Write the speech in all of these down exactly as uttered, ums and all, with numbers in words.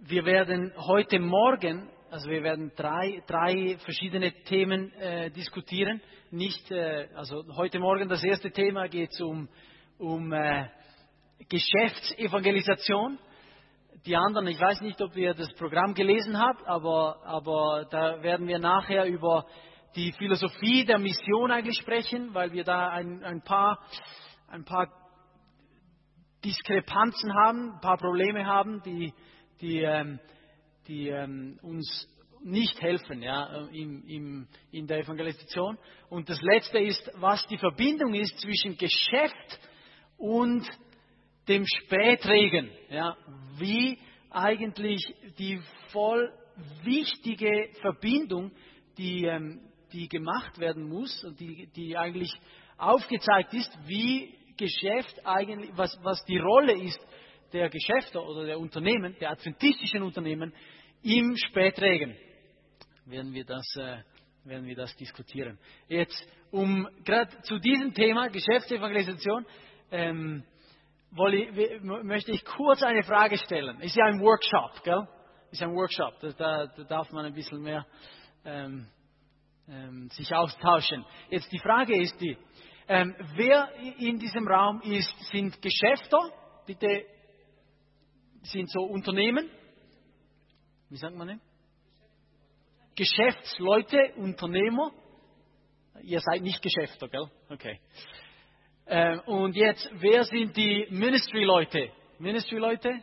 wir werden heute Morgen, also wir werden drei, drei verschiedene Themen äh, diskutieren. Nicht, äh, also heute Morgen das erste Thema geht es um, um äh, Geschäftsevangelisation. Die anderen, ich weiß nicht, ob ihr das Programm gelesen habt, aber, aber da werden wir nachher über die Philosophie der Mission eigentlich sprechen, weil wir da ein, ein paar, ein paar Diskrepanzen haben, ein paar Probleme haben, die, die, ähm, die ähm, uns nicht helfen, ja, im, im, in der Evangelisation. Und das Letzte ist, was die Verbindung ist zwischen Geschäft und dem Spätregen. Ja, wie eigentlich die voll wichtige Verbindung, die, ähm, die gemacht werden muss und die, die eigentlich aufgezeigt ist, wie Geschäft eigentlich, was, was die Rolle ist der Geschäfte oder der Unternehmen, der adventistischen Unternehmen im Spätregen. Werden wir das, äh, werden wir das diskutieren. Jetzt, um gerade zu diesem Thema Geschäftsevangelisation, ähm, ich, möchte ich kurz eine Frage stellen. Ist ja ein Workshop, gell? Ist ein Workshop. Da, da, da darf man ein bisschen mehr ähm, ähm, sich austauschen. Jetzt die Frage ist die: ähm, Wer in diesem Raum ist, sind Geschäfte? Bitte, sind so Unternehmen? Wie sagt man denn? Geschäftsleute, Unternehmer. Ihr seid nicht Geschäfte, gell? Okay. Ähm, und jetzt, wer sind die Ministry-Leute? Ministry-Leute?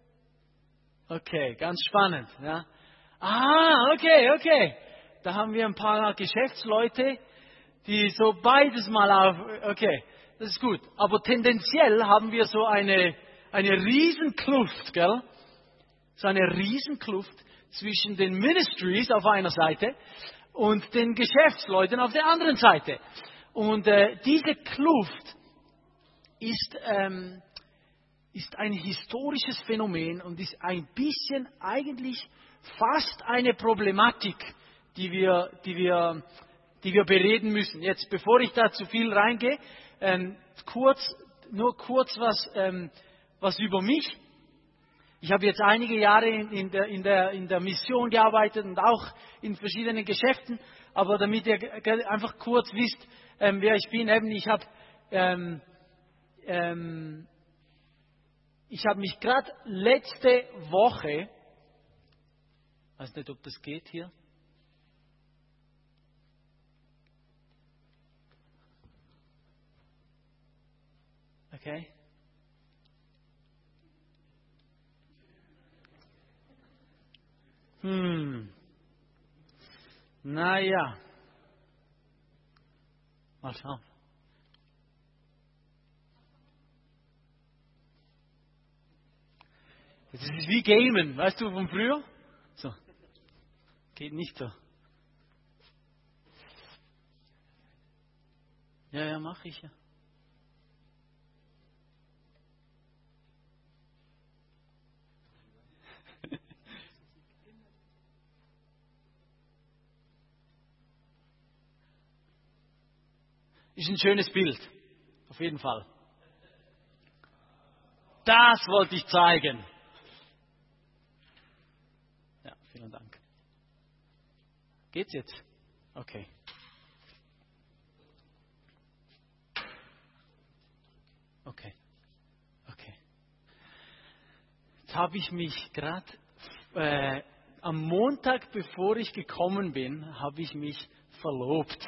Okay, ganz spannend. Ja. Ah, okay, okay. Da haben wir ein paar Geschäftsleute, die so beides mal auf. Okay, das ist gut. Aber tendenziell haben wir so eine, eine Riesenkluft, gell? So eine Riesenkluft zwischen den Ministries auf einer Seite und den Geschäftsleuten auf der anderen Seite. Und äh, diese Kluft ist, ähm, ist ein historisches Phänomen und ist ein bisschen eigentlich fast eine Problematik, die wir, die wir, die wir bereden müssen. Jetzt, bevor ich da zu viel reingehe, ähm, kurz, nur kurz was, ähm, was über mich. Ich habe jetzt einige Jahre in, in, der, in, der, in der Mission gearbeitet und auch in verschiedenen Geschäften. Aber damit ihr einfach kurz wisst, ähm, wer ich bin, eben, ich habe ähm, ähm, ich habe mich gerade letzte Woche, weiß nicht, ob das geht hier. Okay. Hm. Naja. Mal schauen. Das ist wie Gamen, weißt du, von früher? So. Geht nicht so. Ja, ja, mache ich ja. Ist ein schönes Bild. Auf jeden Fall. Das wollte ich zeigen. Ja, vielen Dank. Geht's jetzt? Okay. Okay. Okay. Jetzt habe ich mich gerade äh, am Montag, bevor ich gekommen bin, habe ich mich verlobt.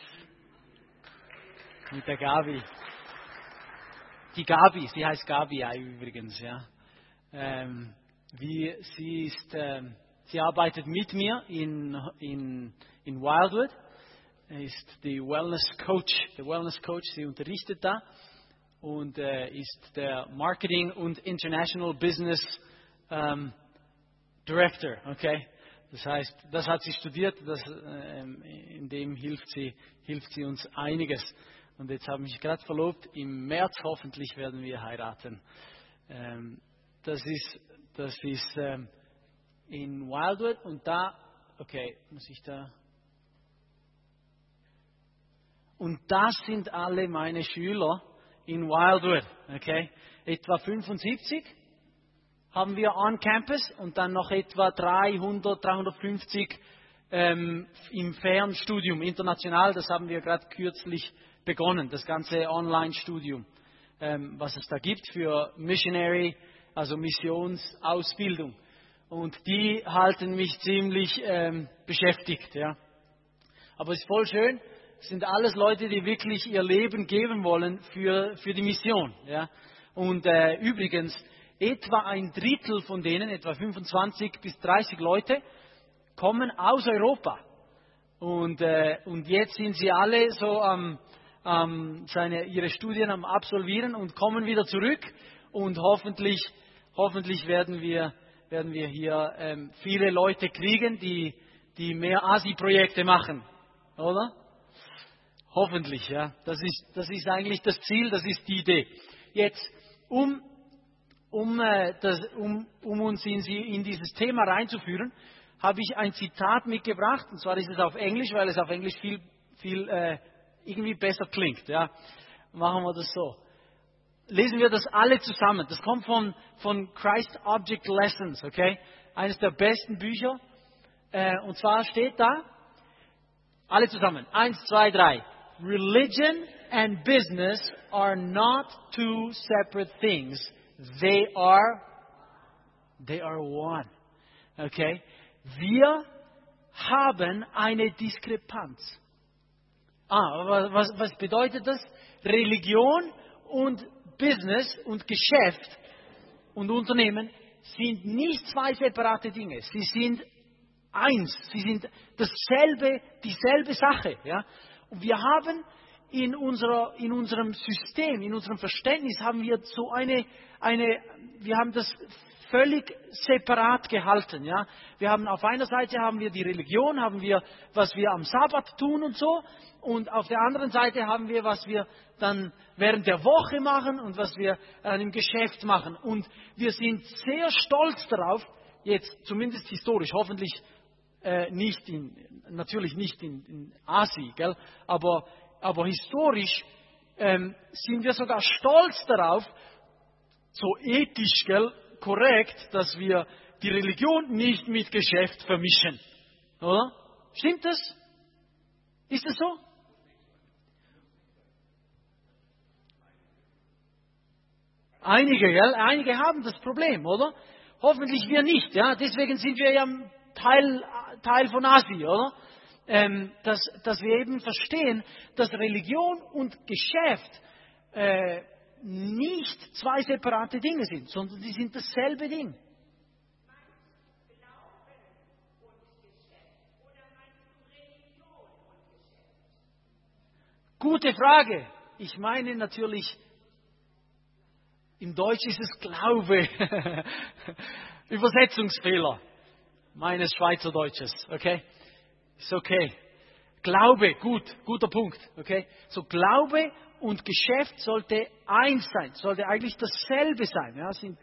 Mit der Gabi. Die Gabi, sie heißt Gabi ja, übrigens, ja. Ähm, wie, sie ist, ähm, sie arbeitet mit mir in, in, in Wildwood. Er ist die Wellness Coach, der Wellness Coach, sie unterrichtet da und äh, ist der Marketing und International Business ähm, Director, okay. Das heißt, das hat sie studiert, das, ähm, in dem hilft sie, hilft sie uns einiges. Und jetzt habe ich mich gerade verlobt. Im März hoffentlich werden wir heiraten. Ähm, das ist, das ist ähm, in Wildwood und da, okay, muss ich da. Und das sind alle meine Schüler in Wildwood, okay, etwa fünfundsiebzig. haben wir on Campus und dann noch etwa dreihundert, dreihundertfünfzig ähm, im Fernstudium, international. Das haben wir gerade kürzlich begonnen, das ganze Online-Studium, ähm, was es da gibt für Missionary, also Missionsausbildung. Und die halten mich ziemlich ähm, beschäftigt. Ja. Aber es ist voll schön, es sind alles Leute, die wirklich ihr Leben geben wollen für, für die Mission. Ja. Und äh, übrigens, etwa ein Drittel von denen, etwa fünfundzwanzig bis dreißig Leute, kommen aus Europa. Und, äh, und jetzt sind sie alle so am, am seine, ihre Studien am Absolvieren und kommen wieder zurück. Und hoffentlich, hoffentlich werden wir, werden wir hier ähm, viele Leute kriegen, die, die mehr Asi-Projekte machen. Oder? Hoffentlich, ja. Das ist, das ist eigentlich das Ziel, das ist die Idee. Jetzt, um Um, äh, das, um, um uns in, in dieses Thema reinzuführen, habe ich ein Zitat mitgebracht. Und zwar ist es auf Englisch, weil es auf Englisch viel, viel äh, irgendwie besser klingt. Ja. Machen wir das so. Lesen wir das alle zusammen. Das kommt von, von Christ Object Lessons, okay? Eines der besten Bücher. Äh, und zwar steht da, alle zusammen, eins, zwei, drei. Religion and business are not two separate things. They are, they are one. Okay? Wir haben eine Diskrepanz. Ah, was, was bedeutet das? Religion und Business und Geschäft und Unternehmen sind nicht zwei separate Dinge. Sie sind eins. Sie sind dasselbe, dieselbe Sache. Ja? Und wir haben in, unserer, in unserem System, in unserem Verständnis haben wir so eine, eine, wir haben das völlig separat gehalten. Ja? Wir haben auf einer Seite haben wir die Religion, haben wir, was wir am Sabbat tun und so. Und auf der anderen Seite haben wir, was wir dann während der Woche machen und was wir äh, im Geschäft machen. Und wir sind sehr stolz darauf, jetzt zumindest historisch, hoffentlich äh, nicht in, natürlich nicht in, in Asien, gell? aber Aber historisch ähm, sind wir sogar stolz darauf, so ethisch, gell, korrekt, dass wir die Religion nicht mit Geschäft vermischen. Oder? Stimmt das? Ist das so? Einige, gell? Einige haben das Problem, oder? Hoffentlich wir nicht. Ja? Deswegen sind wir ja Teil, Teil von Asien, oder? Ähm, dass, dass wir eben verstehen, dass Religion und Geschäft äh, nicht zwei separate Dinge sind, sondern die sind dasselbe Ding. Gute Frage. Ich meine natürlich, im Deutsch ist es Glaube. Übersetzungsfehler meines Schweizerdeutsches, okay? Ist okay. Glaube, gut, guter Punkt. Okay? So Glaube und Geschäft sollte eins sein, sollte eigentlich dasselbe sein. Ja? Sind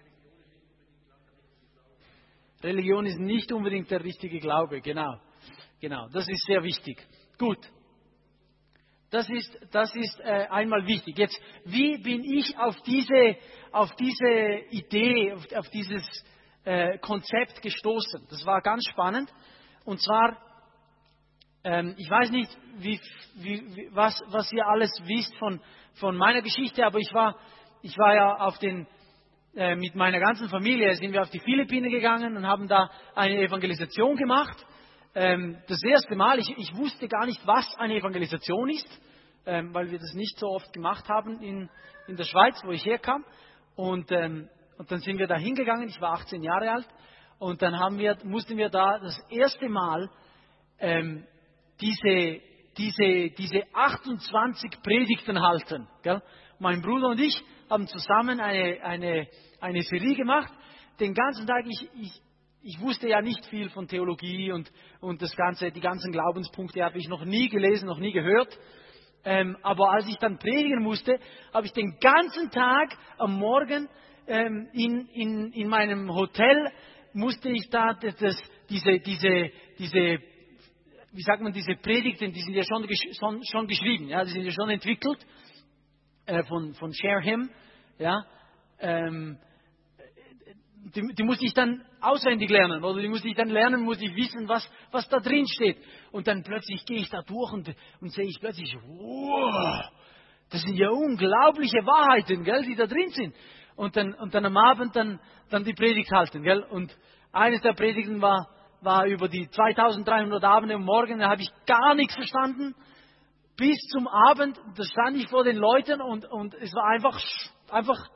Religion ist nicht unbedingt der richtige Glaube, genau. Genau, das ist sehr wichtig. Gut. Das ist, das ist äh, einmal wichtig. Jetzt, wie bin ich auf diese, auf diese Idee, auf, auf dieses äh, Konzept gestoßen? Das war ganz spannend. Und zwar, ich weiß nicht, wie, wie, was, was ihr alles wisst von, von meiner Geschichte, aber ich war, ich war ja auf den, äh, mit meiner ganzen Familie sind wir auf die Philippinen gegangen und haben da eine Evangelisation gemacht. Ähm, das erste Mal, ich, ich wusste gar nicht, was eine Evangelisation ist, ähm, weil wir das nicht so oft gemacht haben in, in der Schweiz, wo ich herkam. Und, ähm, und dann sind wir da hingegangen, ich war achtzehn Jahre alt, und dann haben wir, mussten wir da das erste Mal ähm, diese, diese, diese achtundzwanzig Predigten halten. Gell? Mein Bruder und ich haben zusammen eine, eine, eine Serie gemacht. Den ganzen Tag, ich, ich, ich wusste ja nicht viel von Theologie und, und das ganze, die ganzen Glaubenspunkte habe ich noch nie gelesen, noch nie gehört. Ähm, aber als ich dann predigen musste, habe ich den ganzen Tag am Morgen ähm, in, in, in meinem Hotel, musste ich da das, das, diese, diese, diese wie sagt man, diese Predigten, die sind ja schon, schon, schon geschrieben, ja, die sind ja schon entwickelt äh, von, von Share Him, ja. Ähm, die, die musste ich dann auswendig lernen oder die musste ich dann lernen, musste ich wissen, was, was da drin steht. Und dann plötzlich gehe ich da durch und, und sehe ich plötzlich, wow, das sind ja unglaubliche Wahrheiten, gell, die da drin sind. Und dann, und dann am Abend dann, dann die Predigt halten, gell. Und eines der Predigten war, war über die zweitausenddreihundert Abende und Morgen, da habe ich gar nichts verstanden. Bis zum Abend, da stand ich vor den Leuten und, und es war einfach, einfach,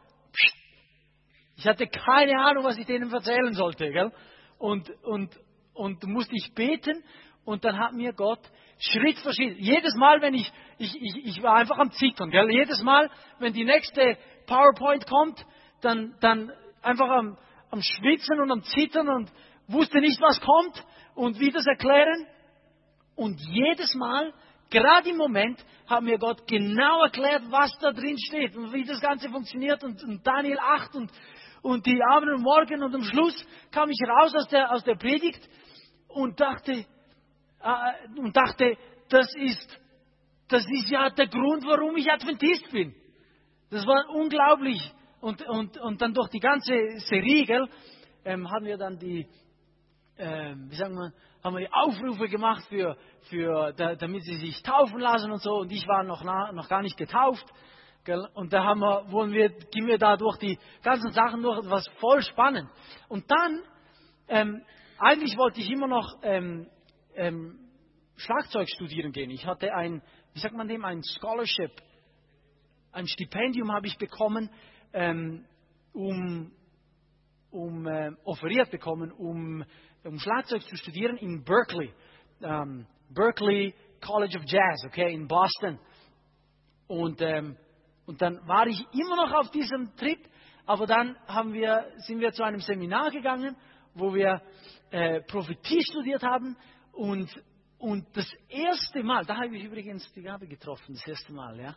ich hatte keine Ahnung, was ich denen erzählen sollte, gell? Und, und, und musste ich beten und dann hat mir Gott Schritt für Schritt, jedes Mal, wenn ich, ich, ich, ich war einfach am Zittern, gell? Jedes Mal, wenn die nächste PowerPoint kommt, dann, dann einfach am, am Schwitzen und am Zittern und wusste nicht, was kommt und wie das erklären. Und jedes Mal, gerade im Moment, hat mir Gott genau erklärt, was da drin steht und wie das Ganze funktioniert und, und Daniel acht und, und die Abend und Morgen und am Schluss kam ich raus aus der, aus der Predigt und dachte, äh, und dachte, das ist, das ist ja der Grund, warum ich Adventist bin. Das war unglaublich. Und, und, und dann durch die ganze Serie, gell, ähm, haben wir dann die, ähm, wie sagen wir, haben wir die Aufrufe gemacht, für, für, da, damit sie sich taufen lassen und so. Und ich war noch, na, noch gar nicht getauft. Gell? Und da haben wir, wollen wir, gehen wir da durch die ganzen Sachen durch, was voll spannend. Und dann, ähm, eigentlich wollte ich immer noch ähm, ähm, Schlagzeug studieren gehen. Ich hatte ein, wie sagt man dem, ein Scholarship, ein Stipendium habe ich bekommen, ähm, um, um äh, offeriert bekommen, um um Schlagzeug zu studieren in Berkeley, um, Berkeley College of Jazz, okay, in Boston. Und, ähm, und dann war ich immer noch auf diesem Trip, aber dann haben wir, sind wir zu einem Seminar gegangen, wo wir äh, Prophetie studiert haben und, und das erste Mal, da habe ich übrigens die Gabe getroffen, das erste Mal, ja.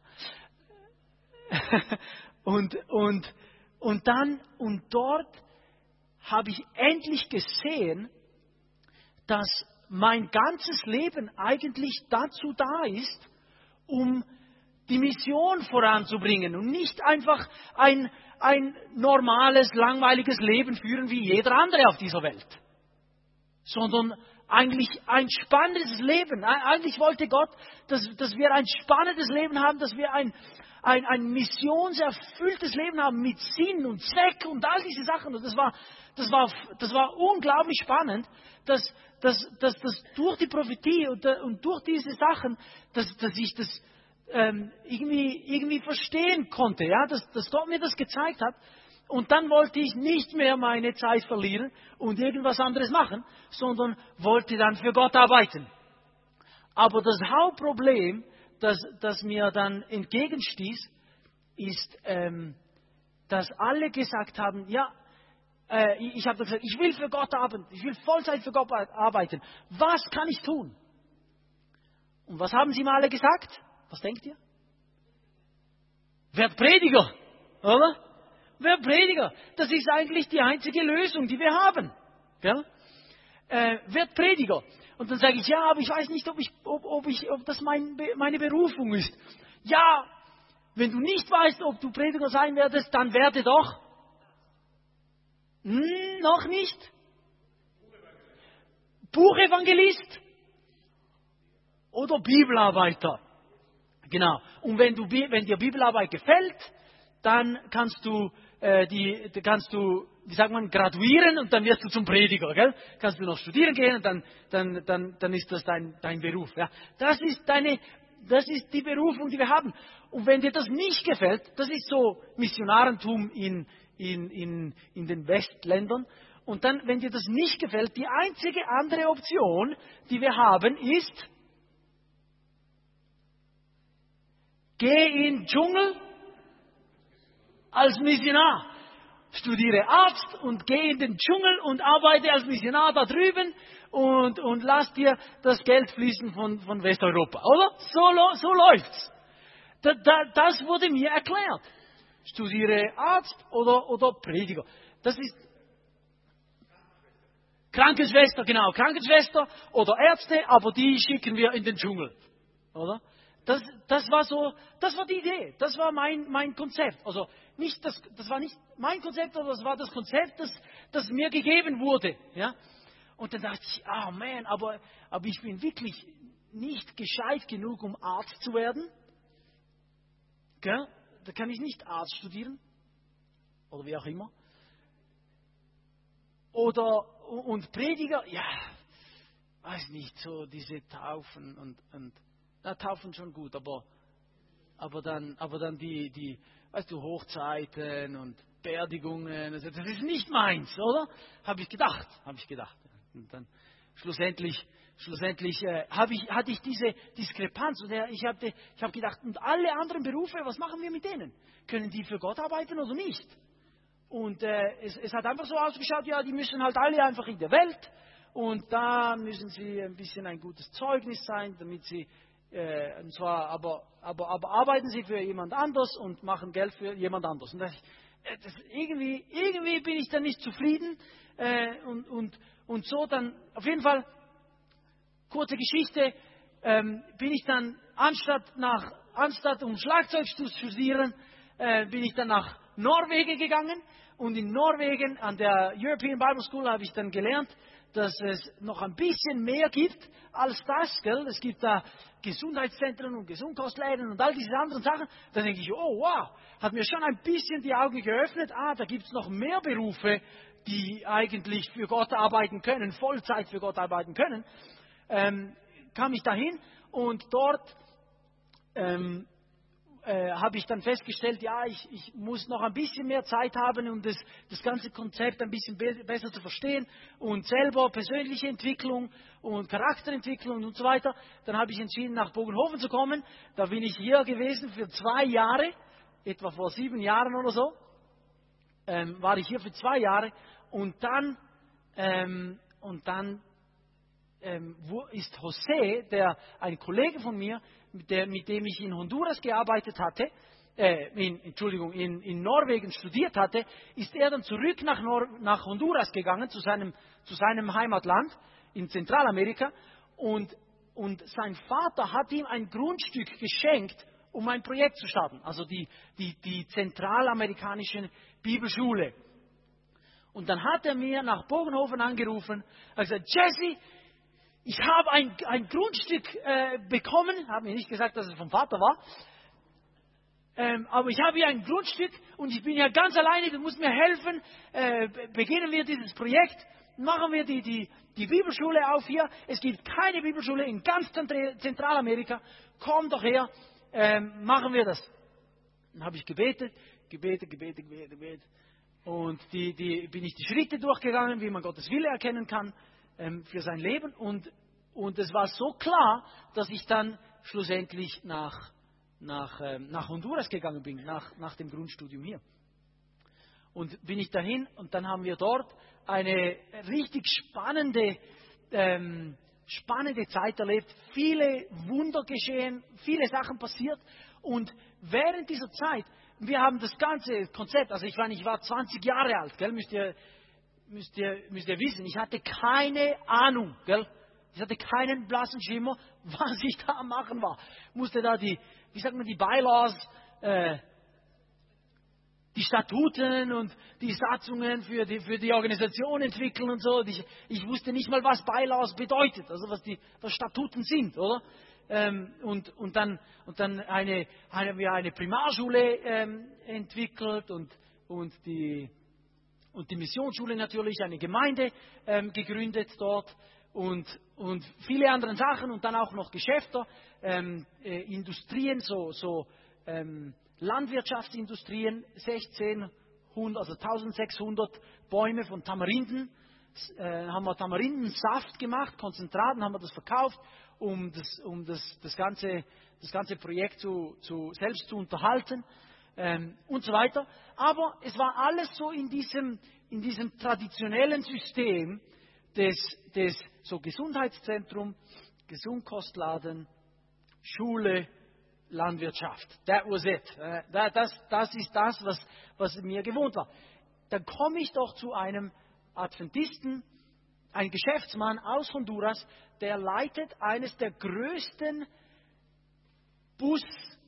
und, und, und dann, und dort habe ich endlich gesehen, dass mein ganzes Leben eigentlich dazu da ist, um die Mission voranzubringen und nicht einfach ein, ein normales, langweiliges Leben führen wie jeder andere auf dieser Welt, sondern eigentlich ein spannendes Leben. Eigentlich wollte Gott, dass, dass wir ein spannendes Leben haben, dass wir ein, ein, ein missionserfülltes Leben haben mit Sinn und Zweck und all diese Sachen. Und das war, das war, das war unglaublich spannend, dass, dass, dass, dass durch die Prophetie und, und durch diese Sachen, dass, dass ich das ähm, irgendwie, irgendwie verstehen konnte, ja, dass, dass Gott mir das gezeigt hat. Und dann wollte ich nicht mehr meine Zeit verlieren und irgendwas anderes machen, sondern wollte dann für Gott arbeiten. Aber das Hauptproblem, das, das mir dann entgegenstieß, ist, ähm, dass alle gesagt haben, ja, äh, ich habe gesagt, ich will für Gott arbeiten, ich will Vollzeit für Gott arbeiten. Was kann ich tun? Und was haben sie mal alle gesagt? Was denkt ihr? Werd Prediger, oder? Wer Prediger? Das ist eigentlich die einzige Lösung, die wir haben. Ja? Äh, wird Prediger. Und dann sage ich, ja, aber ich weiß nicht, ob, ich, ob, ob, ich, ob das mein, meine Berufung ist. Ja, wenn du nicht weißt, ob du Prediger sein werdest, dann werde doch. Hm, noch nicht. Buchevangelist oder Bibelarbeiter. Genau. Und wenn, du, wenn dir Bibelarbeit gefällt, dann kannst du, äh, die, kannst du, wie sagt man, graduieren und dann wirst du zum Prediger, gell? Kannst du noch studieren gehen und dann, dann, dann, dann ist das dein, dein Beruf. Ja? Das ist deine, das ist die Berufung, die wir haben. Und wenn dir das nicht gefällt, das ist so Missionarentum in, in, in, in den Westländern. Und dann, wenn dir das nicht gefällt, die einzige andere Option, die wir haben, ist, geh in den Dschungel als Missionar. Studiere Arzt und geh in den Dschungel und arbeite als Missionar da drüben und, und lass dir das Geld fließen von, von Westeuropa. Oder? So, so läuft's. Da, da, das wurde mir erklärt. Studiere Arzt oder, oder Prediger. Das ist Krankenschwester, genau. Krankenschwester oder Ärzte, aber die schicken wir in den Dschungel. Oder? Das, das war so, das war die Idee, das war mein, mein Konzept. Also nicht das, das war nicht mein Konzept, aber das war das Konzept, das, das mir gegeben wurde. Ja? Und dann dachte ich, ah oh man, aber, aber ich bin wirklich nicht gescheit genug, um Arzt zu werden. Gell? Da kann ich nicht Arzt studieren. Oder wie auch immer. Oder, und Prediger, ja, weiß nicht, so diese Taufen und, und na, Taufen schon gut, aber, aber dann, aber dann die, die, weißt du, Hochzeiten und Beerdigungen, also das ist nicht meins, oder? Habe ich gedacht, habe ich gedacht. Und dann schlussendlich, schlussendlich äh, habe ich, hatte ich diese Diskrepanz und ich habe ich hab gedacht, und alle anderen Berufe, was machen wir mit denen? Können die für Gott arbeiten oder nicht? Und äh, es, es hat einfach so ausgeschaut, ja, die müssen halt alle einfach in der Welt und da müssen sie ein bisschen ein gutes Zeugnis sein, damit sie, äh, und zwar, aber, aber, aber arbeiten sie für jemand anders und machen Geld für jemand anders. Und das, äh, das, irgendwie, irgendwie bin ich dann nicht zufrieden äh, und, und, und so dann, auf jeden Fall, kurze Geschichte, ähm, bin ich dann, anstatt, nach, anstatt um Schlagzeug zu studieren, äh, bin ich dann nach Norwegen gegangen. Und in Norwegen an der European Bible School habe ich dann gelernt, dass es noch ein bisschen mehr gibt als das. Gell? Es gibt da Gesundheitszentren und Gesundkostläden und all diese anderen Sachen. Da denke ich, oh wow, hat mir schon ein bisschen die Augen geöffnet. Ah, da gibt es noch mehr Berufe, die eigentlich für Gott arbeiten können, Vollzeit für Gott arbeiten können. Ähm, kam ich dahin und dort ähm, Äh, habe ich dann festgestellt, ja, ich, ich muss noch ein bisschen mehr Zeit haben, um das, das ganze Konzept ein bisschen be- besser zu verstehen und selber persönliche Entwicklung und Charakterentwicklung und so weiter. Dann habe ich entschieden, nach Bogenhofen zu kommen. Da bin ich hier gewesen für zwei Jahre, etwa vor sieben Jahren oder so, ähm, war ich hier für zwei Jahre und dann, ähm, und dann ähm, wo ist José, der, ein Kollege von mir, mit, der, mit dem ich in Honduras gearbeitet hatte, äh, in, Entschuldigung, in, in Norwegen studiert hatte, ist er dann zurück nach, Nor nach Honduras gegangen, zu seinem, zu seinem Heimatland in Zentralamerika. Und, und sein Vater hat ihm ein Grundstück geschenkt, um ein Projekt zu starten, also die, die, die zentralamerikanische Bibelschule. Und dann hat er mir nach Bogenhofen angerufen und gesagt, Jesse, ich habe ein, ein Grundstück äh, bekommen, habe mir nicht gesagt, dass es vom Vater war, ähm, aber ich habe hier ein Grundstück und ich bin ja ganz alleine, du musst mir helfen, äh, beginnen wir dieses Projekt, machen wir die, die, die Bibelschule auf hier, es gibt keine Bibelschule in ganz Zentralamerika, komm doch her, ähm, machen wir das. Dann habe ich gebetet, gebetet, gebetet, gebetet, gebetet und die, die, bin ich die Schritte durchgegangen, wie man Gottes Wille erkennen kann, für sein Leben und, und es war so klar, dass ich dann schlussendlich nach, nach, nach Honduras gegangen bin, nach, nach dem Grundstudium hier. Und bin ich dahin und dann haben wir dort eine richtig spannende, ähm, spannende Zeit erlebt, viele Wunder geschehen, viele Sachen passiert und während dieser Zeit, wir haben das ganze Konzept, also ich war, ich war zwanzig Jahre alt, gell, müsst ihr Müsst ihr, müsst ihr wissen, ich hatte keine Ahnung, gell? Ich hatte keinen blassen Schimmer, was ich da am machen war. Musste da die, wie sagt man, die Bylaws, äh, die Statuten und die Satzungen für die, für die Organisation entwickeln und so. Ich, ich wusste nicht mal, was Bylaws bedeutet, also was die was Statuten sind, oder? Ähm, und, und dann, und dann eine, eine, wir eine Primarschule ähm, entwickelt und, und die Und die Missionsschule natürlich, eine Gemeinde ähm, gegründet dort und, und viele andere Sachen und dann auch noch Geschäfte, ähm, äh, Industrien, so, so ähm, Landwirtschaftsindustrien, sechzehnhundert, also eintausendsechshundert Bäume von Tamarinden, äh, haben wir Tamarindensaft gemacht, Konzentraten haben wir das verkauft, um das, um das, das, ganze, das ganze Projekt zu, zu, selbst zu unterhalten. Ähm, und so weiter. Aber es war alles so in diesem, in diesem traditionellen System des, des so Gesundheitszentrum, Gesundkostladen, Schule, Landwirtschaft. That was it. Äh, das, das ist das, was, was mir gewohnt war. Dann komme ich doch zu einem Adventisten, ein Geschäftsmann aus Honduras, der leitet eines der größten Bus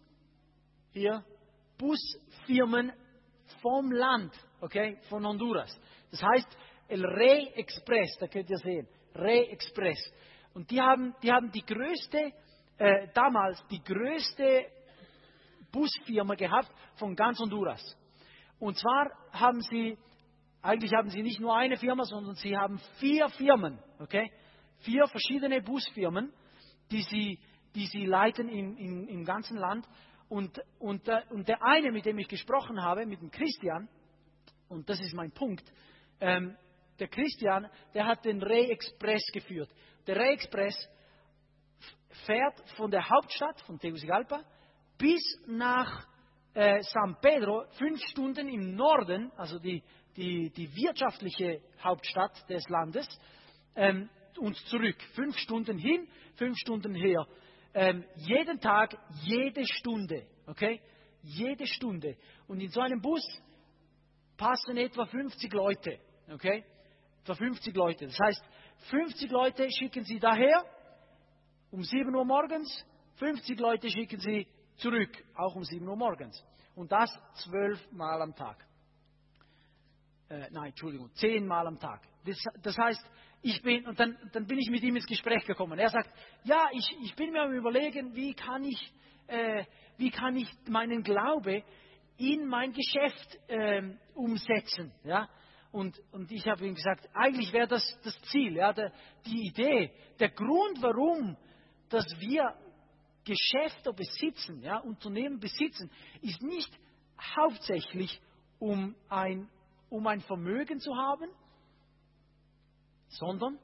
hier Busfirmen vom Land, okay, von Honduras. Das heißt, El Rey Express, da könnt ihr sehen, Rey Express. Und die haben die, haben die größte, äh, damals die größte Busfirma gehabt von ganz Honduras. Und zwar haben sie, eigentlich haben sie nicht nur eine Firma, sondern sie haben vier Firmen, okay? Vier verschiedene Busfirmen, die sie, die sie leiten im, im, im ganzen Land. Und, und, der, und der eine, mit dem ich gesprochen habe, mit dem Christian, und das ist mein Punkt, ähm, der Christian, der hat den Rey Express geführt. Der Rey Express fährt von der Hauptstadt, von Tegucigalpa, bis nach äh, San Pedro, fünf Stunden im Norden, also die, die, die wirtschaftliche Hauptstadt des Landes, ähm, und zurück. Fünf Stunden hin, fünf Stunden her. Ähm, jeden Tag, jede Stunde. Okay? Jede Stunde. Und in so einem Bus passen etwa fünfzig Leute. Okay? Etwa fünfzig Leute. Das heißt, fünfzig Leute schicken sie daher um sieben Uhr morgens, fünfzig Leute schicken sie zurück, auch um sieben Uhr morgens. Und das zwölf Mal am Tag. Äh, nein, Entschuldigung, zehn Mal am Tag. Das, das heißt, ich bin, und dann, dann bin ich mit ihm ins Gespräch gekommen. Er sagt, ja, ich, ich bin mir am Überlegen, wie kann ich, äh, wie kann ich meinen Glaube in mein Geschäft äh, umsetzen. Ja? Und, und ich habe ihm gesagt, eigentlich wäre das das Ziel, ja, der, die Idee, der Grund, warum dass wir Geschäfte besitzen, ja, Unternehmen besitzen, ist nicht hauptsächlich, um ein, um ein Vermögen zu haben, sondern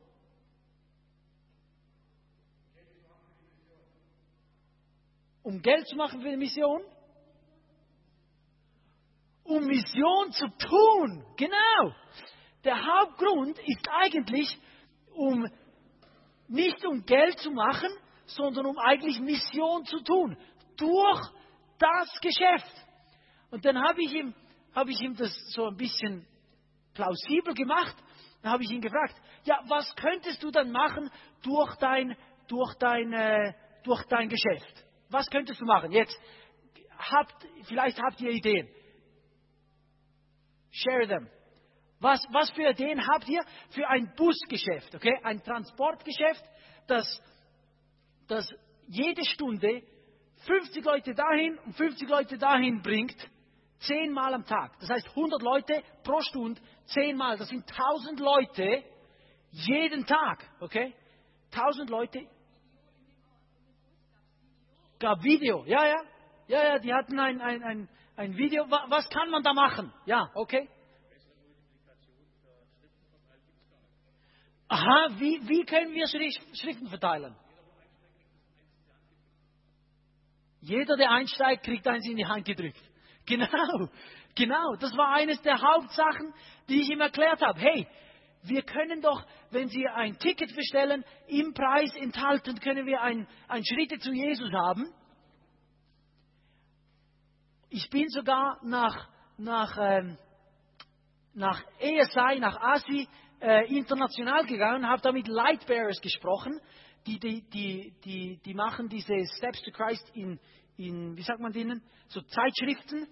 um Geld zu machen für die Mission, um Mission zu tun. Genau. Der Hauptgrund ist eigentlich, um nicht um Geld zu machen, sondern um eigentlich Mission zu tun. Durch das Geschäft. Und dann habe ich ihm, habe ich ihm das so ein bisschen plausibel gemacht. Dann habe ich ihn gefragt, ja, was könntest du dann machen durch dein, durch dein, äh, durch dein Geschäft? Was könntest du machen? Jetzt, habt, vielleicht habt ihr Ideen. Share them. Was, was für Ideen habt ihr für ein Busgeschäft, okay? Ein Transportgeschäft, das das jede Stunde fünfzig Leute dahin und fünfzig Leute dahin bringt, zehnmal am Tag. Das heißt hundert Leute pro Stunde, zehnmal. Das sind tausend Leute jeden Tag. Okay? tausend Leute. Gab Video. Ja, ja. Ja, ja, die hatten ein, ein, ein, ein Video. Was kann man da machen? Ja, okay. Aha, wie, wie können wir Schriften verteilen? Jeder, der einsteigt, kriegt eins in die Hand gedrückt. Genau, genau. Das war eines der Hauptsachen, die ich ihm erklärt habe. Hey, wir können doch, wenn Sie ein Ticket bestellen, im Preis enthalten können wir ein, ein Schritte zu Jesus haben. Ich bin sogar nach, nach, ähm, nach E S I, nach A S I äh, international gegangen, habe da mit Lightbearers gesprochen. Die, die, die, die, die machen diese Steps to Christ in, in, wie sagt man denen, so Zeitschriften.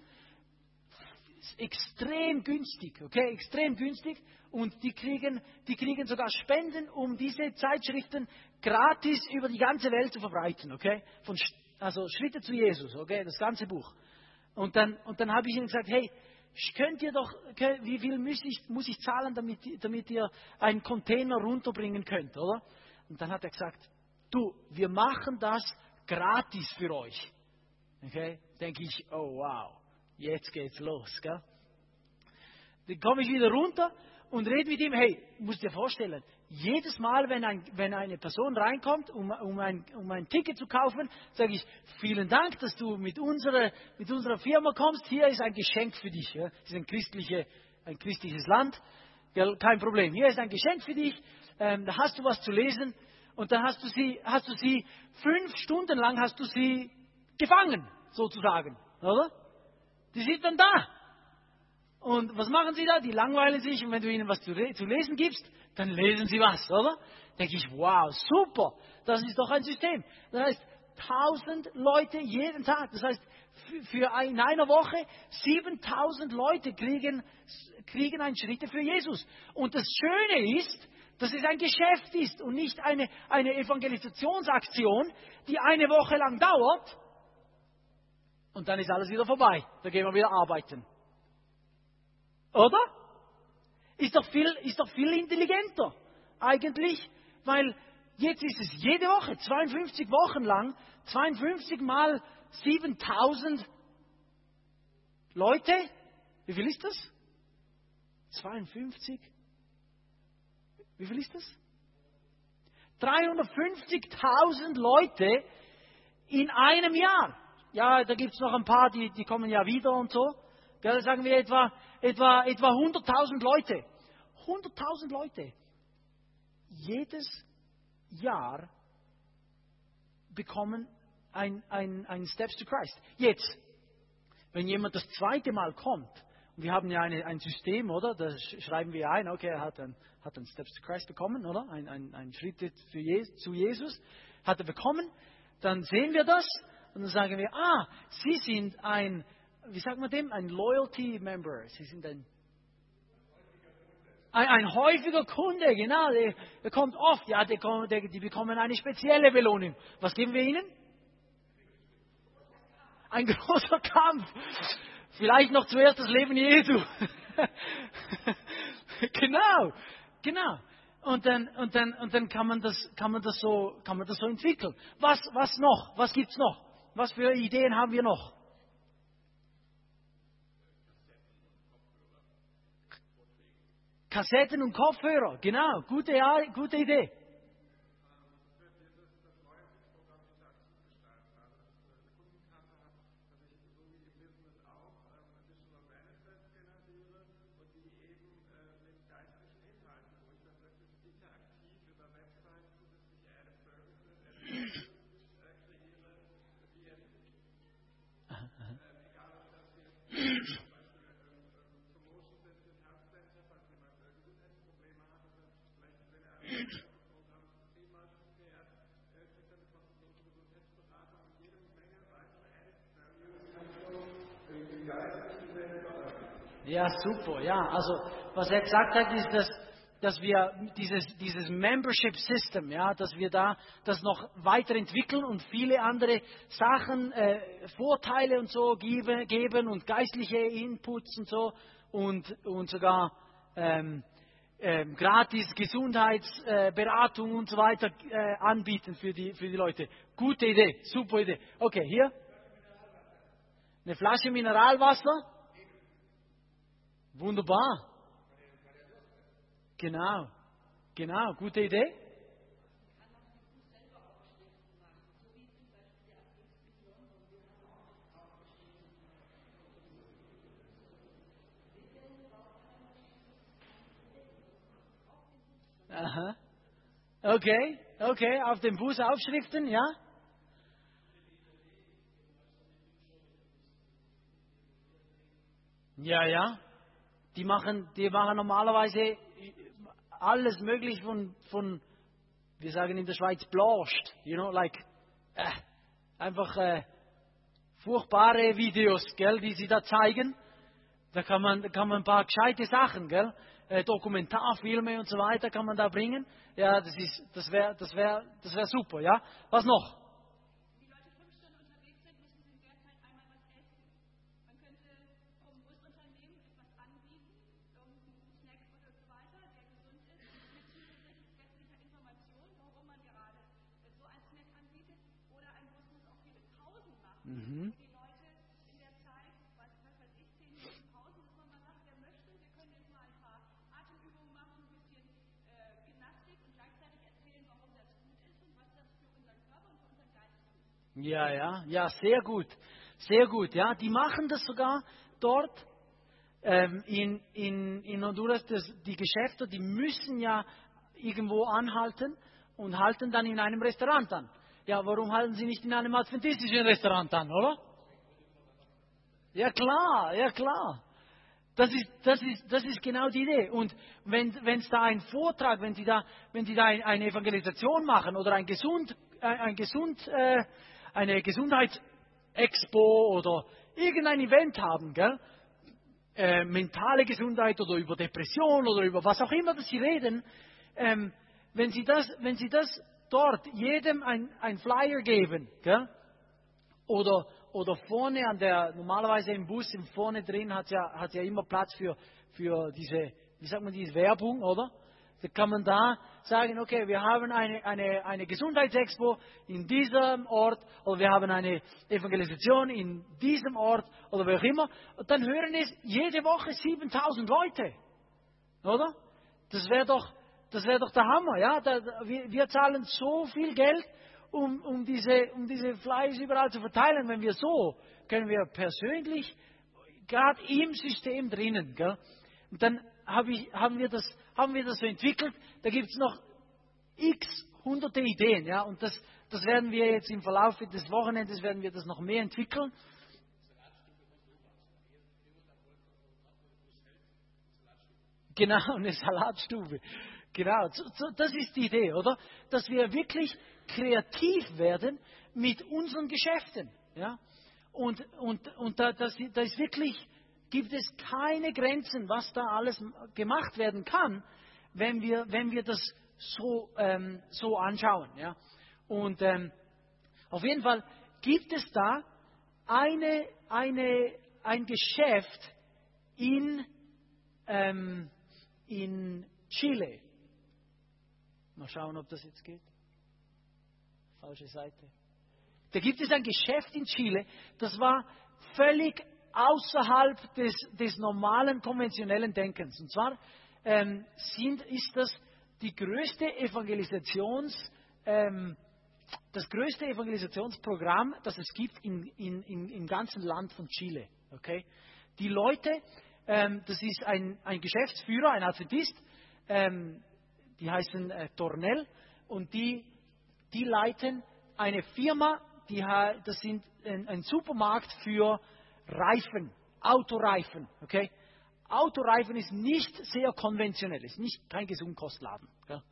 Extrem günstig, okay, extrem günstig. Und die kriegen, die kriegen sogar Spenden, um diese Zeitschriften gratis über die ganze Welt zu verbreiten, okay. Von, also Schritte zu Jesus, okay, das ganze Buch. Und dann, und dann habe ich ihnen gesagt, hey, könnt ihr doch, okay, wie viel muss ich, muss ich zahlen, damit, damit ihr einen Container runterbringen könnt, oder? Und dann hat er gesagt, du, wir machen das gratis für euch. Okay? Denke ich, oh wow, jetzt geht's los, gell? Dann komme ich wieder runter und rede mit ihm, hey, musst dir vorstellen, jedes Mal, wenn, ein, wenn eine Person reinkommt, um, um, ein, um ein Ticket zu kaufen, sage ich, vielen Dank, dass du mit unserer, mit unserer Firma kommst, hier ist ein Geschenk für dich. Ja? Das ist ein, christliche, ein christliches Land, gell? Kein Problem, hier ist ein Geschenk für dich, ähm, da hast du was zu lesen und dann hast du sie, hast du sie fünf Stunden lang hast du sie gefangen, sozusagen, oder? Die sind dann da. Und was machen sie da? Die langweilen sich und wenn du ihnen was zu, zu lesen gibst, dann lesen sie was, oder? Denke ich, wow, super, das ist doch ein System. Das heißt, tausend Leute jeden Tag. Das heißt, für, für ein, in einer Woche siebentausend Leute kriegen, kriegen einen Schritt für Jesus. Und das Schöne ist, dass es ein Geschäft ist und nicht eine, eine Evangelisationsaktion, die eine Woche lang dauert und dann ist alles wieder vorbei. Da gehen wir wieder arbeiten. Oder? Ist doch viel, ist doch viel intelligenter eigentlich, weil jetzt ist es jede Woche, zweiundfünfzig Wochen lang, zweiundfünfzig mal siebentausend Leute. Wie viel ist das? zweiundfünfzig? Wie viel ist das? dreihundertfünfzigtausend Leute in einem Jahr. Ja, da gibt es noch ein paar, die, die kommen ja wieder und so. Ja, da sagen wir etwa, etwa, etwa hunderttausend Leute. hunderttausend Leute. Jedes Jahr bekommen ein, ein, ein Steps to Christ. Jetzt, wenn jemand das zweite Mal kommt, und wir haben ja eine, ein System, oder? Da schreiben wir ein, okay, er hat ein, hat ein Steps to Christ bekommen, oder? Ein, ein, ein Schritt für Jesus, zu Jesus hat er bekommen. Dann sehen wir das und dann sagen wir, ah, Sie sind ein, wie sagt man dem? Ein Loyalty Member. Sie sind ein Ein, ein häufiger Kunde, genau, der, der kommt oft, ja, der, der, die bekommen eine spezielle Belohnung. Was geben wir ihnen? Ein großer Kampf. Vielleicht noch zuerst das Leben Jesu. Genau, genau. Und dann, und dann, und dann kann man das, kann man das so, kann man das so entwickeln. Was, was noch? Was gibt's noch? Was für Ideen haben wir noch? Kassetten und Kopfhörer, genau, gute, gute Idee. Ja, super, ja. Also, was er gesagt hat, ist, dass, dass wir dieses, dieses Membership System, ja, dass wir da das noch weiterentwickeln und viele andere Sachen, äh, Vorteile und so geben, geben und geistliche Inputs und so und, und sogar ähm, ähm, gratis Gesundheitsberatung äh, und so weiter äh, anbieten für die, für die Leute. Gute Idee, super Idee. Okay, hier. Eine Flasche Mineralwasser. Wunderbar. Genau, genau, gute Idee. Aha. Okay, okay, auf dem Bus Aufschriften, ja? Ja, ja. Die machen, die machen normalerweise alles möglich von, von, wir sagen in der Schweiz, blascht. You know, like, äh, einfach äh, furchtbare Videos, gell, die sie da zeigen. Da kann man, da kann man ein paar gescheite Sachen, gell, äh, Dokumentarfilme und so weiter kann man da bringen. Ja, das ist, das wäre, das wäre, das wäre super, ja. Was noch? Mhm. Ja, ja, ja, sehr gut, sehr gut, ja. Die machen das sogar dort ähm, in, in, in Honduras. Das, die Geschäfte, die müssen ja irgendwo anhalten und halten dann in einem Restaurant an. Ja, warum halten sie nicht in einem adventistischen Restaurant an, oder? Ja klar, ja klar. Das ist, das ist, das ist genau die Idee. Und wenn wenn es da einen Vortrag, wenn Sie da, wenn Sie da ein, eine Evangelisation machen oder ein Gesund, äh, ein Gesund, äh, eine Gesundheits Expo oder irgendein Event haben, gell? Äh, mentale Gesundheit oder über Depression oder über was auch immer, dass sie reden, ähm, wenn sie das, wenn sie das dort jedem ein, ein Flyer geben, gell? Oder, oder vorne an der, normalerweise im Bus, im vorne drin hat ja, hat ja immer Platz für, für diese, wie sagt man, diese Werbung, oder? Da kann man da sagen, okay, wir haben eine, eine, eine Gesundheitsexpo in diesem Ort oder wir haben eine Evangelisation in diesem Ort oder wie auch immer. Und dann hören es jede Woche siebentausend Leute, oder? Das wäre doch, das wäre doch der Hammer, ja? Da, wir, wir zahlen so viel Geld, um, um diese, um diese Flyers überall zu verteilen. Wenn wir so, können wir persönlich, gerade im System drinnen, gell? Und dann hab ich, haben, wir das, haben wir das so entwickelt. Da gibt es noch x hunderte Ideen. Ja? Und das, das werden wir jetzt im Verlauf des Wochenendes werden wir das noch mehr entwickeln. Genau, eine Salatstube. Genau, so, so, das ist die Idee, oder? Dass wir wirklich kreativ werden mit unseren Geschäften. Ja? Und, und, und da, das, da ist wirklich... gibt es keine Grenzen, was da alles gemacht werden kann, wenn wir, wenn wir das so, ähm, so anschauen. Ja? Und ähm, auf jeden Fall gibt es da eine, eine, ein Geschäft in, ähm, in Chile. Mal schauen, ob das jetzt geht. Falsche Seite. Da gibt es ein Geschäft in Chile, das war völlig außerhalb des, des normalen konventionellen Denkens. Und zwar ähm, sind, ist das die größte Evangelisations, ähm, das größte Evangelisationsprogramm, das es gibt in, in, in, im ganzen Land von Chile. Okay? Die Leute, ähm, das ist ein, ein Geschäftsführer, ein Adventist, ähm, die heißen äh, Tornell und die, die leiten eine Firma, die, das sind ein, ein Supermarkt für Reifen, Autoreifen, okay? Autoreifen ist nicht sehr konventionell, ist nicht kein Gesundkostladen, ja?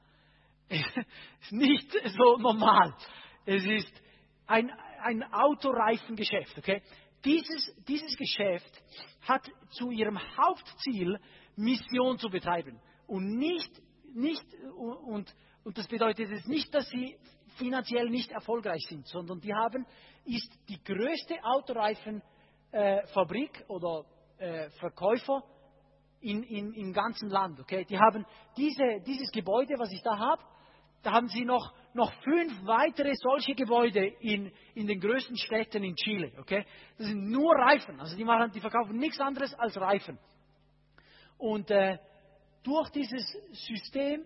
Ist nicht so normal. Es ist ein, ein Autoreifengeschäft, okay? Dieses, dieses Geschäft hat zu ihrem Hauptziel, Mission zu betreiben und nicht, nicht und, und das bedeutet jetzt nicht, dass sie finanziell nicht erfolgreich sind, sondern die haben, ist die größte Autoreifen Äh, Fabrik oder äh, Verkäufer in, in, im ganzen Land. Okay? Die haben diese, dieses Gebäude, was ich da habe, da haben sie noch, noch fünf weitere solche Gebäude in, in den größten Städten in Chile. Okay? Das sind nur Reifen. Also die, machen, die verkaufen nichts anderes als Reifen. Und äh, durch dieses System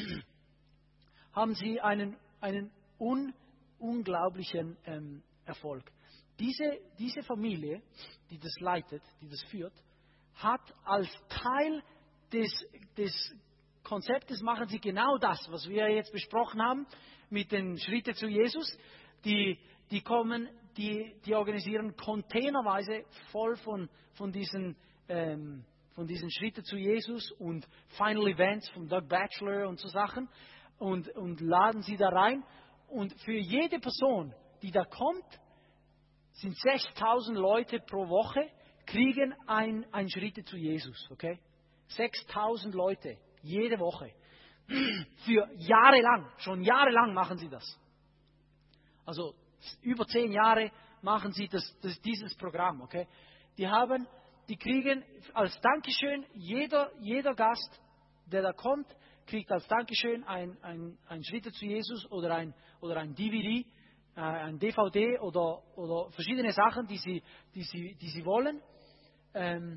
haben sie einen, einen un, unglaublichen ähm, Erfolg. Diese, diese Familie, die das leitet, die das führt, hat als Teil des, des Konzeptes, machen sie genau das, was wir jetzt besprochen haben, mit den Schritten zu Jesus. Die, die kommen, die, die organisieren containerweise voll von, von, diesen, ähm, von diesen Schritten zu Jesus und Final Events von Doug Batchelor und so Sachen und, und laden sie da rein. Und für jede Person, die da kommt, sind sechstausend Leute pro Woche, kriegen ein, ein Schritte zu Jesus. Okay? sechstausend Leute, jede Woche. Für jahrelang, schon jahrelang machen sie das. Also über zehn Jahre machen sie das, das, dieses Programm. Okay? Die, haben, die kriegen als Dankeschön, jeder, jeder Gast, der da kommt, kriegt als Dankeschön ein, ein, ein Schritte zu Jesus oder ein, oder ein D V D, ein D V D oder, oder verschiedene Sachen, die sie, die sie, die sie wollen. Ähm,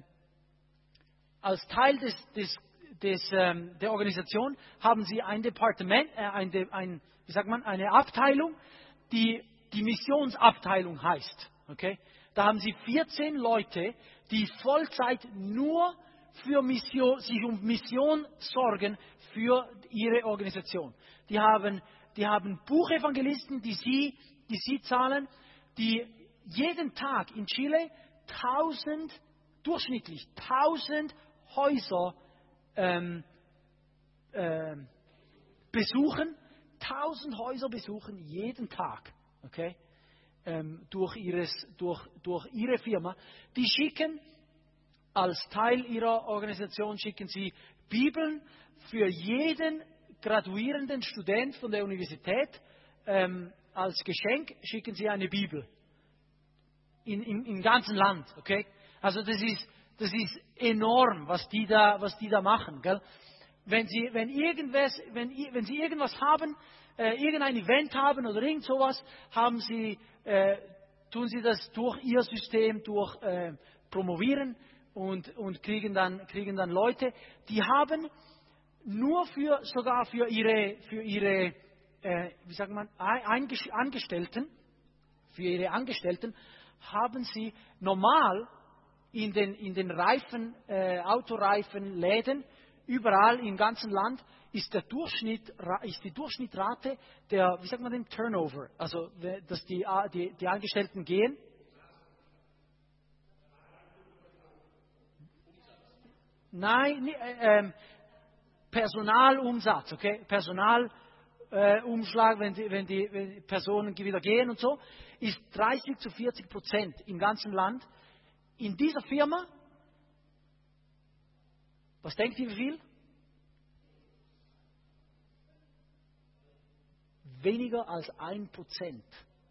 als Teil des, des, des, ähm, der Organisation haben sie ein Departement, äh, ein, ein, wie sagt man, eine Abteilung, die die Missionsabteilung heißt. Okay? Da haben sie vierzehn Leute, die Vollzeit nur für Mission, sich um Mission sorgen für ihre Organisation. Die haben Die haben Buchevangelisten, die sie, die sie zahlen, die jeden Tag in Chile tausend, durchschnittlich tausend Häuser ähm, äh, besuchen, tausend Häuser besuchen jeden Tag. Okay? ähm, durch, ihres, durch, durch ihre Firma. Die schicken als Teil ihrer Organisation schicken sie Bibeln für jeden graduierenden Student von der Universität. Ähm, als Geschenk schicken sie eine Bibel. In, in, im ganzen Land, okay? Also das ist, das ist enorm, was die da, was die da machen, gell? Wenn sie, wenn irgendwas, wenn, wenn sie irgendwas haben, äh, irgendein Event haben oder irgend sowas, haben sie, äh, tun sie das durch ihr System, durch äh, Promovieren und, und kriegen dann, kriegen dann Leute, die haben nur für, sogar für ihre, für ihre, äh, wie sagt man, Angestellten, für ihre Angestellten, haben sie normal in den, in den Reifen, äh, Autoreifenläden, überall im ganzen Land, ist, der Durchschnitt, ist die Durchschnittsrate der, wie sagt man den, Turnover, also dass die, die, die Angestellten gehen. Nein, äh, äh, Personalumsatz, okay, Personal Äh, Umschlag, wenn die, wenn, die, wenn die Personen wieder gehen und so, ist dreißig zu vierzig Prozent im ganzen Land. In dieser Firma, was denkt ihr wie viel? Weniger als ein Prozent.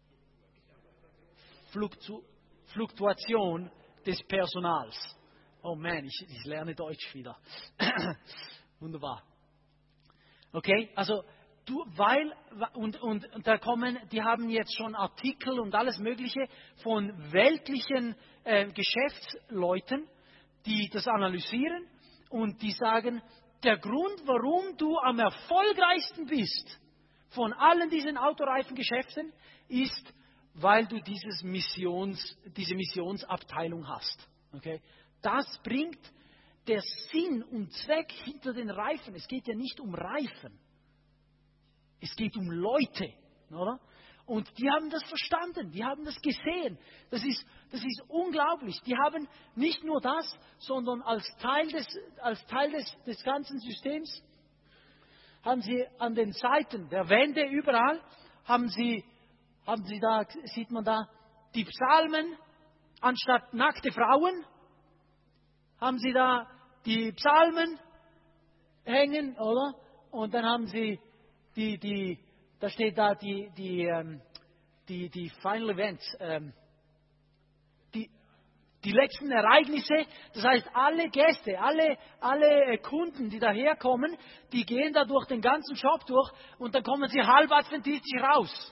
Fluktu Fluktuation des Personals. Oh man, ich, ich lerne Deutsch wieder. Wunderbar. Okay, also Du, weil, und, und, und da kommen, die haben jetzt schon Artikel und alles Mögliche von weltlichen äh, Geschäftsleuten, die das analysieren und die sagen, der Grund, warum du am erfolgreichsten bist von allen diesen Autoreifengeschäften, ist, weil du dieses Missions, diese Missionsabteilung hast. Okay? Das bringt der Sinn und Zweck hinter den Reifen. Es geht ja nicht um Reifen. Es geht um Leute, oder? Und die haben das verstanden, die haben das gesehen. Das ist, das ist unglaublich. Die haben nicht nur das, sondern als Teil des, als Teil des, des ganzen Systems haben sie an den Seiten der Wände überall, haben sie, haben sie da, sieht man da, die Psalmen, anstatt nackte Frauen, haben sie da die Psalmen hängen, oder? Und dann haben sie Die, die, da steht da die, die, ähm, die, die Final Events, ähm, die, die letzten Ereignisse. Das heißt, alle Gäste, alle, alle Kunden, die daherkommen, die gehen da durch den ganzen Shop durch und dann kommen sie halb adventistisch raus.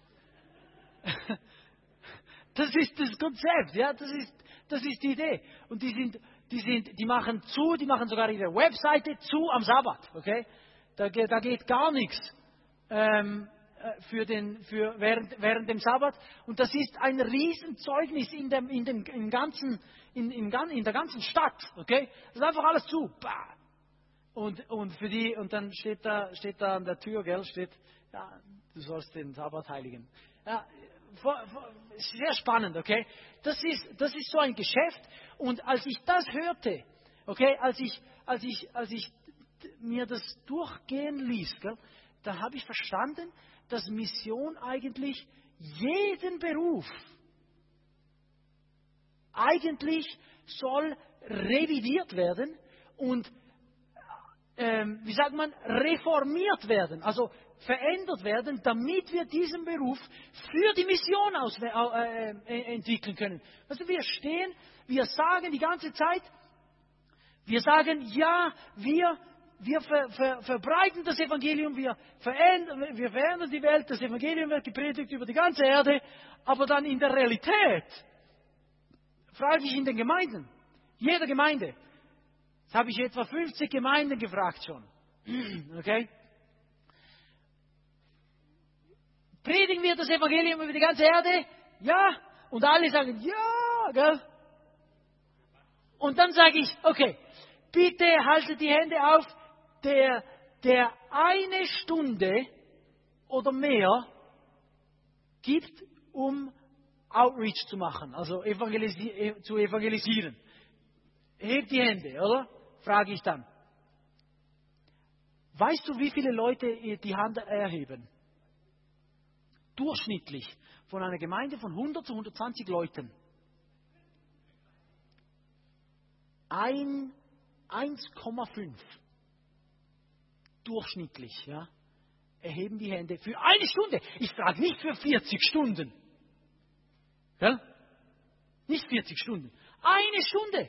Das ist das Konzept, ja, das ist, das ist die Idee. Und die sind, die sind, die machen zu, die machen sogar ihre Webseite zu am Sabbat, okay? Da, da geht gar nichts ähm, für den, für während, während dem Sabbat. Und das ist ein Riesenzeugnis in, dem, in, dem, im ganzen, in, in, in der ganzen Stadt. Okay? Das ist einfach alles zu. Bah. Und, und, für die, und dann steht da, steht da an der Tür, gell, steht, ja, du sollst den Sabbat heiligen. Ja, vor, vor, sehr spannend, okay? Das ist, das ist so ein Geschäft. Und als ich das hörte, okay, als ich, als ich, als ich mir das durchgehen ließ, gell, da habe ich verstanden, dass Mission eigentlich jeden Beruf eigentlich soll revidiert werden und, ähm, wie sagt man, reformiert werden, also verändert werden, damit wir diesen Beruf für die Mission aus, äh, äh, entwickeln können. Also wir stehen, wir sagen die ganze Zeit, wir sagen, ja, wir Wir ver, ver, verbreiten das Evangelium, wir verändern, wir verändern die Welt, das Evangelium wird gepredigt über die ganze Erde, aber dann in der Realität, frage ich in den Gemeinden, jeder Gemeinde, jetzt habe ich etwa fünfzig Gemeinden gefragt schon, okay? Predigen wir das Evangelium über die ganze Erde? Ja. Und alle sagen, ja, gell? Und dann sage ich, okay, bitte haltet die Hände auf, Der, der eine Stunde oder mehr gibt, um Outreach zu machen, also evangelisi- zu evangelisieren. Hebt die Hände, oder? Frage ich dann. Weißt du, wie viele Leute die Hand erheben? Durchschnittlich von einer Gemeinde von hundert zu hundertzwanzig Leuten. Ein, eins Komma fünf. Durchschnittlich, ja. Erheben die Hände für eine Stunde. Ich frage nicht für vierzig Stunden. Ja? Nicht vierzig Stunden. Eine Stunde.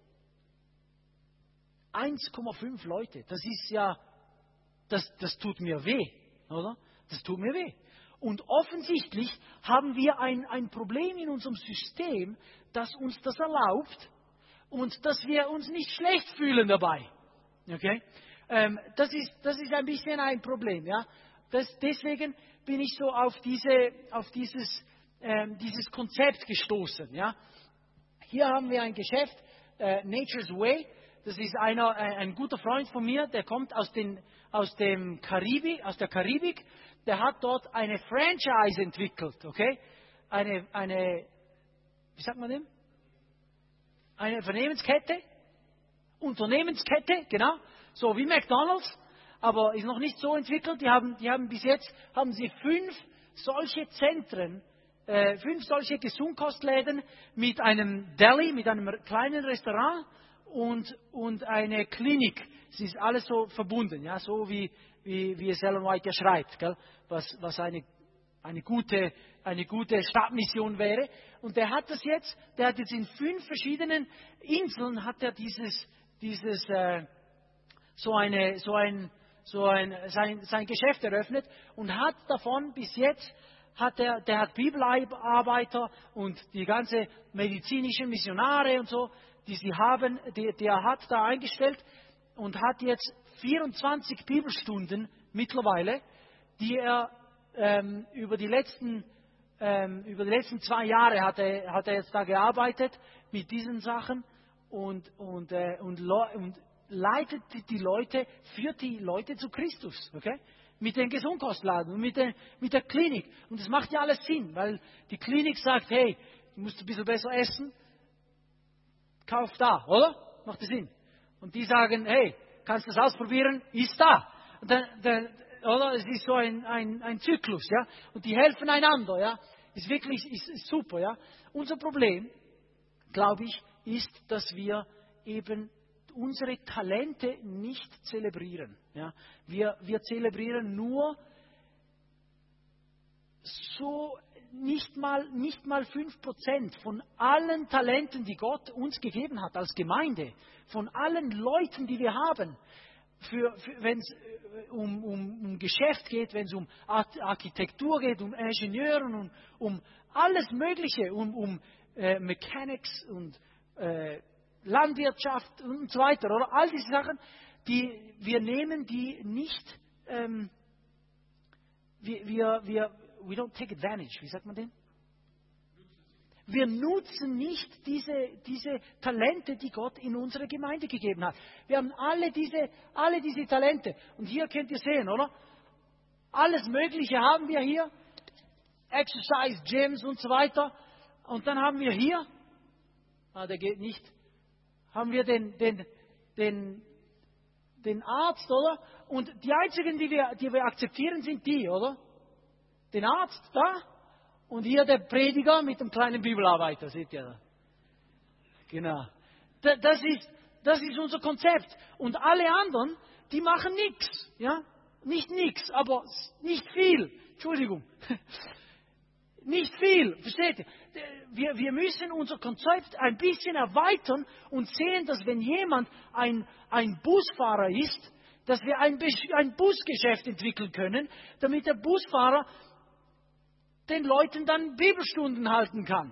eins Komma fünf Leute. Das ist ja, das, das tut mir weh, oder? Das tut mir weh. Und offensichtlich haben wir ein, ein Problem in unserem System, das uns das erlaubt und dass wir uns nicht schlecht fühlen dabei. Okay? Ähm, das ist, das ist ein bisschen ein Problem, ja. Das, deswegen bin ich so auf diese, auf dieses, ähm, dieses Konzept gestoßen, ja. Hier haben wir ein Geschäft, äh, Nature's Way. Das ist einer, äh, ein guter Freund von mir, der kommt aus, den, aus, dem Karibik, aus der Karibik. Der hat dort eine Franchise entwickelt, okay? Eine, eine, wie sagt man dem? Eine Unternehmenskette. Unternehmenskette, genau. So wie McDonald's, aber ist noch nicht so entwickelt. Die haben, die haben bis jetzt, haben sie fünf solche Zentren, äh, fünf solche Gesundkostläden mit einem Deli, mit einem kleinen Restaurant und, und eine Klinik. Es ist alles so verbunden, ja, so wie, wie, wie es Ellen White ja schreibt, gell? Was, was eine, eine, gute, eine gute Stadtmission wäre. Und der hat das jetzt, der hat jetzt in fünf verschiedenen Inseln hat er dieses, dieses äh, so eine, so ein, so ein, sein, sein Geschäft eröffnet und hat davon bis jetzt, hat er, der hat Bibelarbeiter und die ganze medizinischen Missionare und so, die sie haben, die, die er hat da eingestellt und hat jetzt vierundzwanzig Bibelstunden mittlerweile, die er ähm, über die letzten ähm, über die letzten zwei Jahre hat er, hat er jetzt da gearbeitet mit diesen Sachen und und äh, und, und leitet die Leute, führt die Leute zu Christus, okay? Mit den Gesundkostladen und mit, den, mit der Klinik. Und das macht ja alles Sinn, weil die Klinik sagt, hey, du musst ein bisschen besser essen, kauf da, oder? Macht das Sinn? Und die sagen, hey, kannst du das ausprobieren? Ist da. Und dann, dann, oder? Es ist so ein, ein, ein Zyklus, ja? Und die helfen einander, ja? Ist wirklich, ist, ist super, ja? Unser Problem, glaube ich, ist, dass wir eben unsere Talente nicht zelebrieren. Ja? Wir, wir zelebrieren nur so nicht mal, nicht mal fünf Prozent von allen Talenten, die Gott uns gegeben hat als Gemeinde, von allen Leuten, die wir haben. Wenn es um, um, um Geschäft geht, wenn es um Architektur geht, um Ingenieuren und um alles Mögliche, um, um äh, Mechanics und äh, Landwirtschaft und so weiter, oder? All diese Sachen, die wir nehmen, die nicht, ähm, wir, wir, wir, we don't take advantage, wie sagt man denn? Wir nutzen nicht diese, diese Talente, die Gott in unsere Gemeinde gegeben hat. Wir haben alle diese, alle diese Talente. Und hier könnt ihr sehen, oder? Alles Mögliche haben wir hier. Exercise, Gyms und so weiter. Und dann haben wir hier, ah, der geht nicht, haben wir den, den, den, den Arzt, oder? Und die einzigen, die wir, die wir akzeptieren, sind die, oder? Den Arzt da und hier der Prediger mit dem kleinen Bibelarbeiter, seht ihr da? Genau. Das ist, das ist unser Konzept. Und alle anderen, die machen nichts, ja? Nicht nichts, aber nicht viel. Entschuldigung. Nicht viel, versteht ihr? Wir, wir müssen unser Konzept ein bisschen erweitern und sehen, dass wenn jemand ein, ein Busfahrer ist, dass wir ein, ein Busgeschäft entwickeln können, damit der Busfahrer den Leuten dann Bibelstunden halten kann.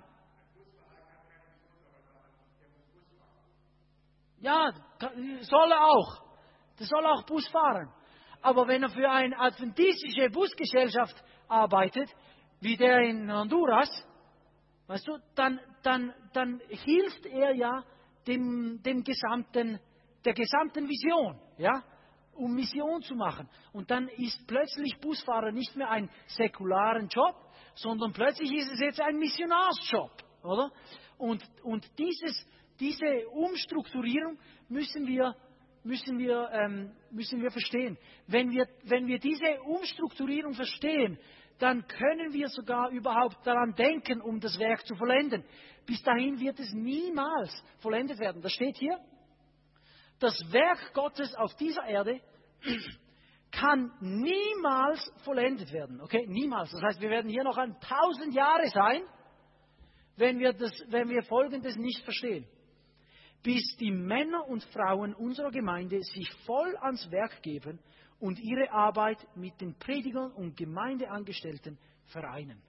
Ja, soll er auch. Der soll auch Bus fahren. Aber wenn er für eine adventistische Busgesellschaft arbeitet, wie der in Honduras, weißt du, dann, dann, dann hilft er ja dem, dem gesamten, der gesamten Vision, ja, um Mission zu machen. Und dann ist plötzlich Busfahrer nicht mehr ein säkularen Job, sondern plötzlich ist es jetzt ein Missionarsjob, oder? Und, und dieses, diese Umstrukturierung müssen wir, müssen wir, ähm, müssen wir verstehen. Wenn wir, wenn wir diese Umstrukturierung verstehen, dann können wir sogar überhaupt daran denken, um das Werk zu vollenden. Bis dahin wird es niemals vollendet werden. Das steht hier. Das Werk Gottes auf dieser Erde kann niemals vollendet werden. Okay, niemals. Das heißt, wir werden hier noch ein tausend Jahre sein, wenn wir, das, wenn wir Folgendes nicht verstehen. Bis die Männer und Frauen unserer Gemeinde sich voll ans Werk geben und ihre Arbeit mit den Predigern und Gemeindeangestellten vereinen.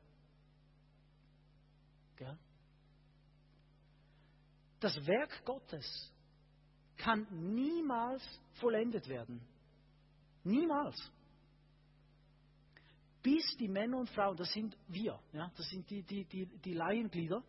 Ja? Das Werk Gottes kann niemals vollendet werden. Niemals. Bis die Männer und Frauen, das sind wir, ja, das sind die, die, die, die Laienglieder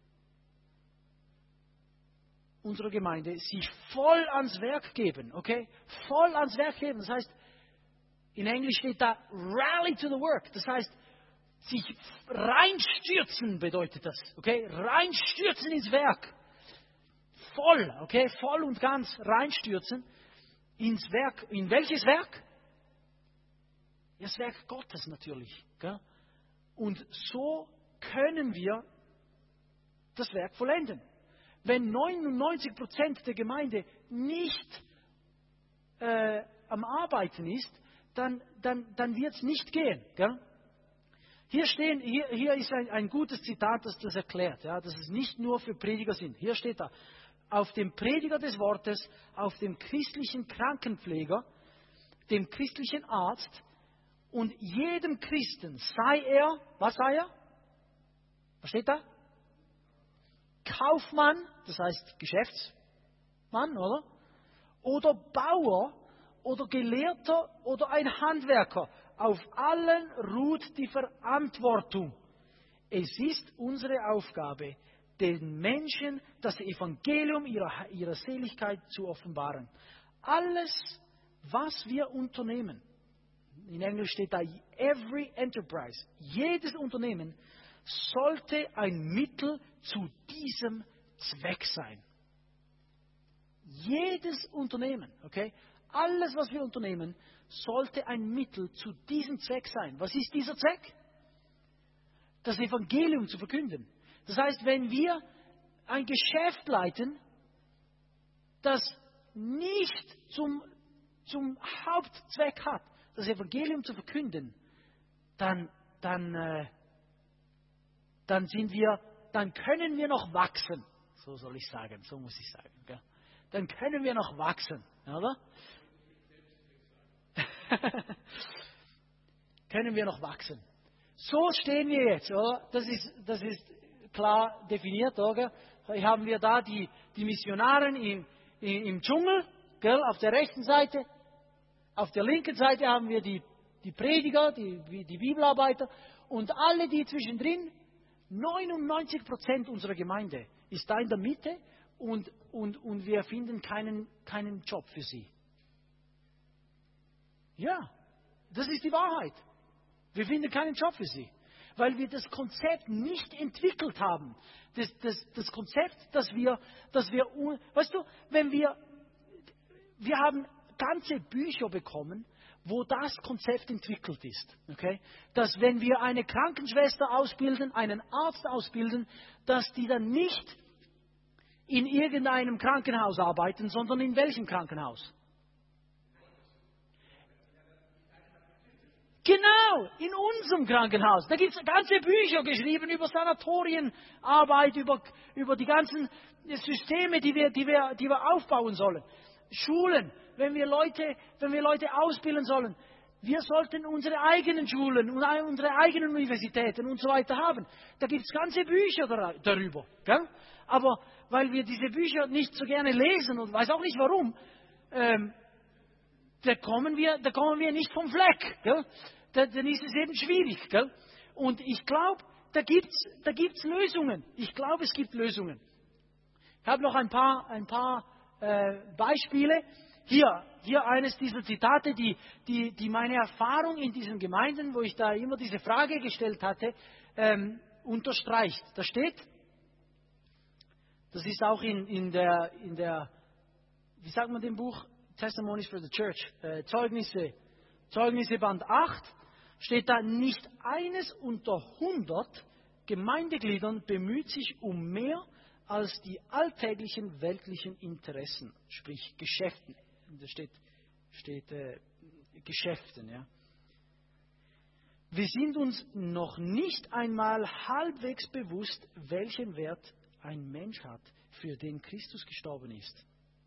unserer Gemeinde, sich voll ans Werk geben, okay? Voll ans Werk geben. Das heißt, in Englisch steht da rally to the work. Das heißt, sich reinstürzen bedeutet das, okay? Reinstürzen ins Werk. Voll, okay? Voll und ganz reinstürzen ins Werk. In welches Werk? Das Werk Gottes natürlich. Gell? Und so können wir das Werk vollenden. Wenn neunundneunzig Prozent der Gemeinde nicht äh, am Arbeiten ist, dann, dann, dann wird es nicht gehen. Gell? Hier, stehen, hier, hier ist ein, ein gutes Zitat, das das erklärt, ja, dass es nicht nur für Prediger sind. Hier steht da, auf dem Prediger des Wortes, auf dem christlichen Krankenpfleger, dem christlichen Arzt und jedem Christen, sei er, was sei er? Was steht da? Kaufmann, das heißt Geschäftsmann, oder? Oder Bauer oder Gelehrter oder ein Handwerker. Auf allen ruht die Verantwortung. Es ist unsere Aufgabe, den Menschen das Evangelium ihrer, ihrer Seligkeit zu offenbaren. Alles, was wir unternehmen, in Englisch steht da every enterprise, jedes Unternehmen sollte ein Mittel zu diesem Zweck sein. Jedes Unternehmen, okay? Alles, was wir unternehmen, sollte ein Mittel zu diesem Zweck sein. Was ist dieser Zweck? Das Evangelium zu verkünden. Das heißt, wenn wir ein Geschäft leiten, das nicht zum, zum Hauptzweck hat, das Evangelium zu verkünden, dann, dann, äh, dann sind wir, dann können wir noch wachsen. So soll ich sagen, so muss ich sagen. Gell? Dann können wir noch wachsen, oder? Können wir noch wachsen. So stehen wir jetzt, oder? Das ist, das ist klar definiert, oder? Hier haben wir da die, die Missionaren im, im Dschungel, gell, auf der rechten Seite. Auf der linken Seite haben wir die, die Prediger, die, die Bibelarbeiter und alle, die zwischendrin. neunundneunzig Prozent unserer Gemeinde ist da in der Mitte und, und, und wir finden keinen, keinen Job für sie. Ja, das ist die Wahrheit. Wir finden keinen Job für sie, weil wir das Konzept nicht entwickelt haben. Das, das, das Konzept, dass wir, dass wir, weißt du, wenn wir, wir haben ganze Bücher bekommen, wo das Konzept entwickelt ist. Okay? Dass wenn wir eine Krankenschwester ausbilden, einen Arzt ausbilden, dass die dann nicht in irgendeinem Krankenhaus arbeiten, sondern in welchem Krankenhaus? Genau, in unserem Krankenhaus. Da gibt es ganze Bücher geschrieben über Sanatorienarbeit, über, über die ganzen Systeme, die wir, die, wir, die wir aufbauen sollen. Schulen, wenn wir Leute, wenn wir Leute ausbilden sollen. Wir sollten unsere eigenen Schulen und unsere eigenen Universitäten und so weiter haben. Da gibt es ganze Bücher darüber. Gell? Aber weil wir diese Bücher nicht so gerne lesen und weiß auch nicht warum, ähm, da kommen wir, da kommen wir nicht vom Fleck. Gell? Da, dann ist es eben schwierig. Gell? Und ich glaube, da gibt es da gibt's Lösungen. Ich glaube, es gibt Lösungen. Ich habe noch ein paar, ein paar äh, Beispiele. Hier, hier eines dieser Zitate, die, die, die meine Erfahrung in diesen Gemeinden, wo ich da immer diese Frage gestellt hatte, ähm, unterstreicht. Da steht, das ist auch in, in, der, in der, wie sagt man dem Buch? Testimonies for the Church, äh, Zeugnisse, Zeugnisse Band acht, steht da, nicht eines unter hundert Gemeindegliedern bemüht sich um mehr als die alltäglichen weltlichen Interessen, sprich Geschäften. Da steht, steht äh, Geschäften, ja. Wir sind uns noch nicht einmal halbwegs bewusst, welchen Wert ein Mensch hat, für den Christus gestorben ist.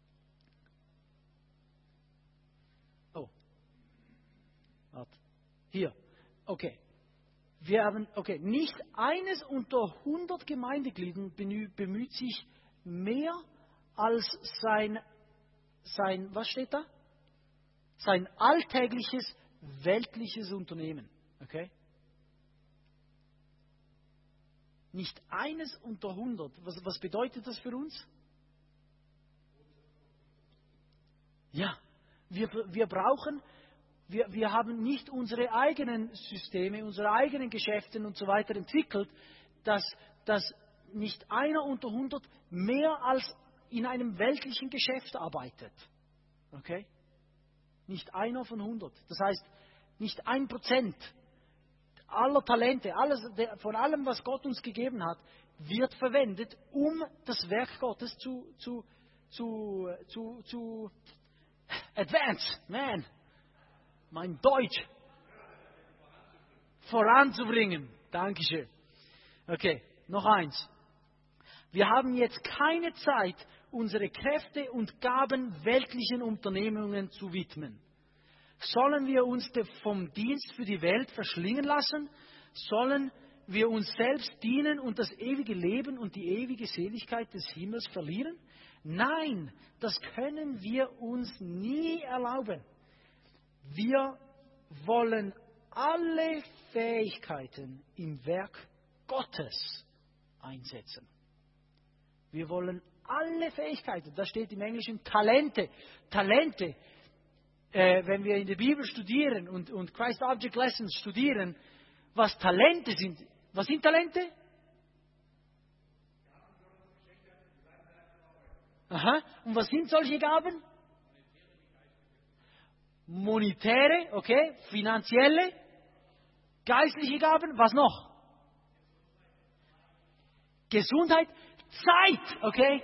Oh. Warte. Hier. Okay. Wir haben, okay, nicht eines unter hundert Gemeindegliedern bemüht sich mehr als sein, sein, was steht da? Sein alltägliches weltliches Unternehmen. Okay? Nicht eines unter hundert. Was, was bedeutet das für uns? Ja, wir, wir brauchen, wir, wir haben nicht unsere eigenen Systeme, unsere eigenen Geschäfte und so weiter entwickelt, dass, dass nicht einer unter hundert mehr als in einem weltlichen Geschäft arbeitet. Okay? Nicht einer von hundert. Das heißt, nicht ein Prozent aller Talente, alles, von allem, was Gott uns gegeben hat, wird verwendet, um das Werk Gottes zu, zu, zu, zu, zu advance, man, mein Deutsch, voranzubringen. Dankeschön. Okay, noch eins. Wir haben jetzt keine Zeit, unsere Kräfte und Gaben weltlichen Unternehmungen zu widmen. Sollen wir uns vom Dienst für die Welt verschlingen lassen? Sollen wir uns selbst dienen und das ewige Leben und die ewige Seligkeit des Himmels verlieren? Nein, das können wir uns nie erlauben. Wir wollen alle Fähigkeiten im Werk Gottes einsetzen. Wir wollen alle Fähigkeiten, das steht im Englischen Talente, Talente. Äh, wenn wir in der Bibel studieren und, und Christ Object Lessons studieren, was Talente sind. Was sind Talente? Aha. Und was sind solche Gaben? Monetäre, okay, finanzielle, geistliche Gaben, was noch? Gesundheit, Zeit, okay?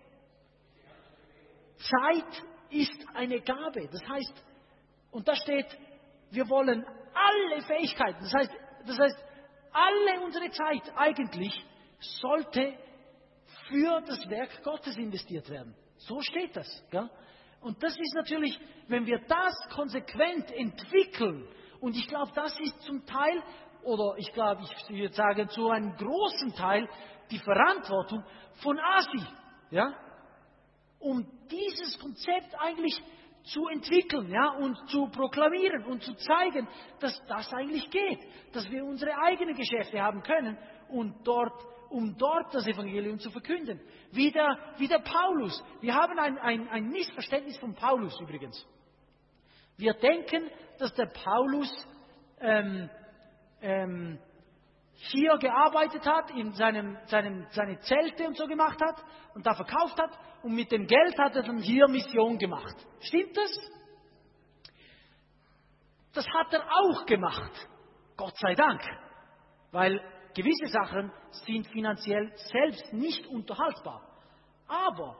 Zeit ist eine Gabe. Das heißt, und da steht, wir wollen alle Fähigkeiten, das heißt, das heißt, alle unsere Zeit eigentlich sollte für das Werk Gottes investiert werden. So steht das. Gell? Und das ist natürlich, wenn wir das konsequent entwickeln, und ich glaube, das ist zum Teil, oder ich glaube, ich würde sagen, zu einem großen Teil die Verantwortung von ASI, ja, um dieses Konzept eigentlich zu entwickeln, ja, und zu proklamieren und zu zeigen, dass das eigentlich geht, dass wir unsere eigenen Geschäfte haben können und dort, um dort das Evangelium zu verkünden. Wie der, wie der Paulus. Wir haben ein, ein, ein Missverständnis von Paulus übrigens. Wir denken, dass der Paulus ähm, ähm, hier gearbeitet hat, in seinem, seinem, seine Zelte und so gemacht hat und da verkauft hat und mit dem Geld hat er dann hier Mission gemacht. Stimmt das? Das hat er auch gemacht. Gott sei Dank. Weil gewisse Sachen sind finanziell selbst nicht unterhaltbar. Aber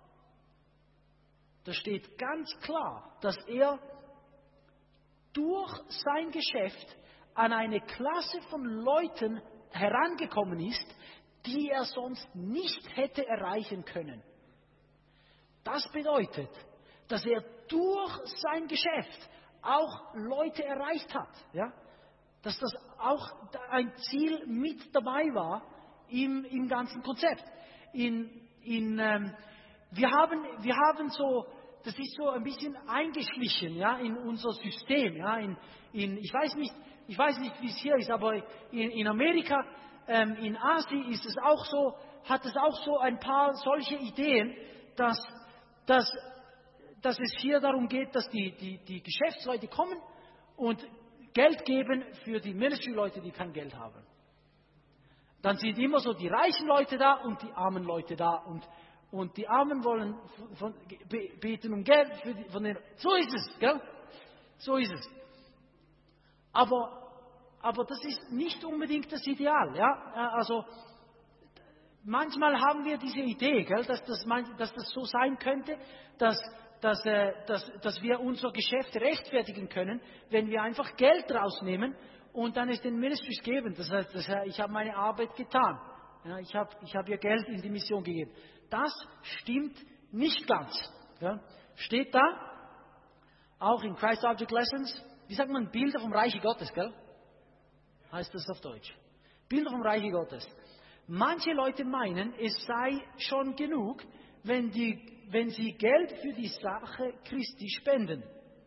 da steht ganz klar, dass er durch sein Geschäft an eine Klasse von Leuten herangekommen ist, die er sonst nicht hätte erreichen können. Das bedeutet, dass er durch sein Geschäft auch Leute erreicht hat. Ja? Dass das auch ein Ziel mit dabei war im, im ganzen Konzept. In, in, ähm, wir, haben, wir haben so, das ist so ein bisschen eingeschlichen, ja, in unser System. Ja? In, in, ich weiß nicht, ich weiß nicht, wie es hier ist, aber in, in Amerika, ähm, in Asien ist es auch so, hat es auch so ein paar solche Ideen, dass, dass, dass es hier darum geht, dass die, die, die Geschäftsleute kommen und Geld geben für die Ministry-Leute, die kein Geld haben. Dann sind immer so die reichen Leute da und die armen Leute da. Und, und die Armen wollen von, be, beten um Geld für die, von den. So ist es, gell? So ist es. Aber aber das ist nicht unbedingt das Ideal. Ja? Also manchmal haben wir diese Idee, gell, dass, das, dass das so sein könnte, dass, dass, äh, dass, dass wir unser Geschäft rechtfertigen können, wenn wir einfach Geld rausnehmen und dann es den Ministries geben. Das heißt, das heißt ich habe meine Arbeit getan. Ja, ich habe ich hab ihr Geld in die Mission gegeben. Das stimmt nicht ganz. Ja. Steht da, auch in Christ Object Lessons, wie sagt man, Bilder vom Reiche Gottes, gell? Heißt das auf Deutsch. Bilder vom Reiche Gottes. Manche Leute meinen, es sei schon genug, wenn, die, wenn sie Geld für die Sache Christi spenden.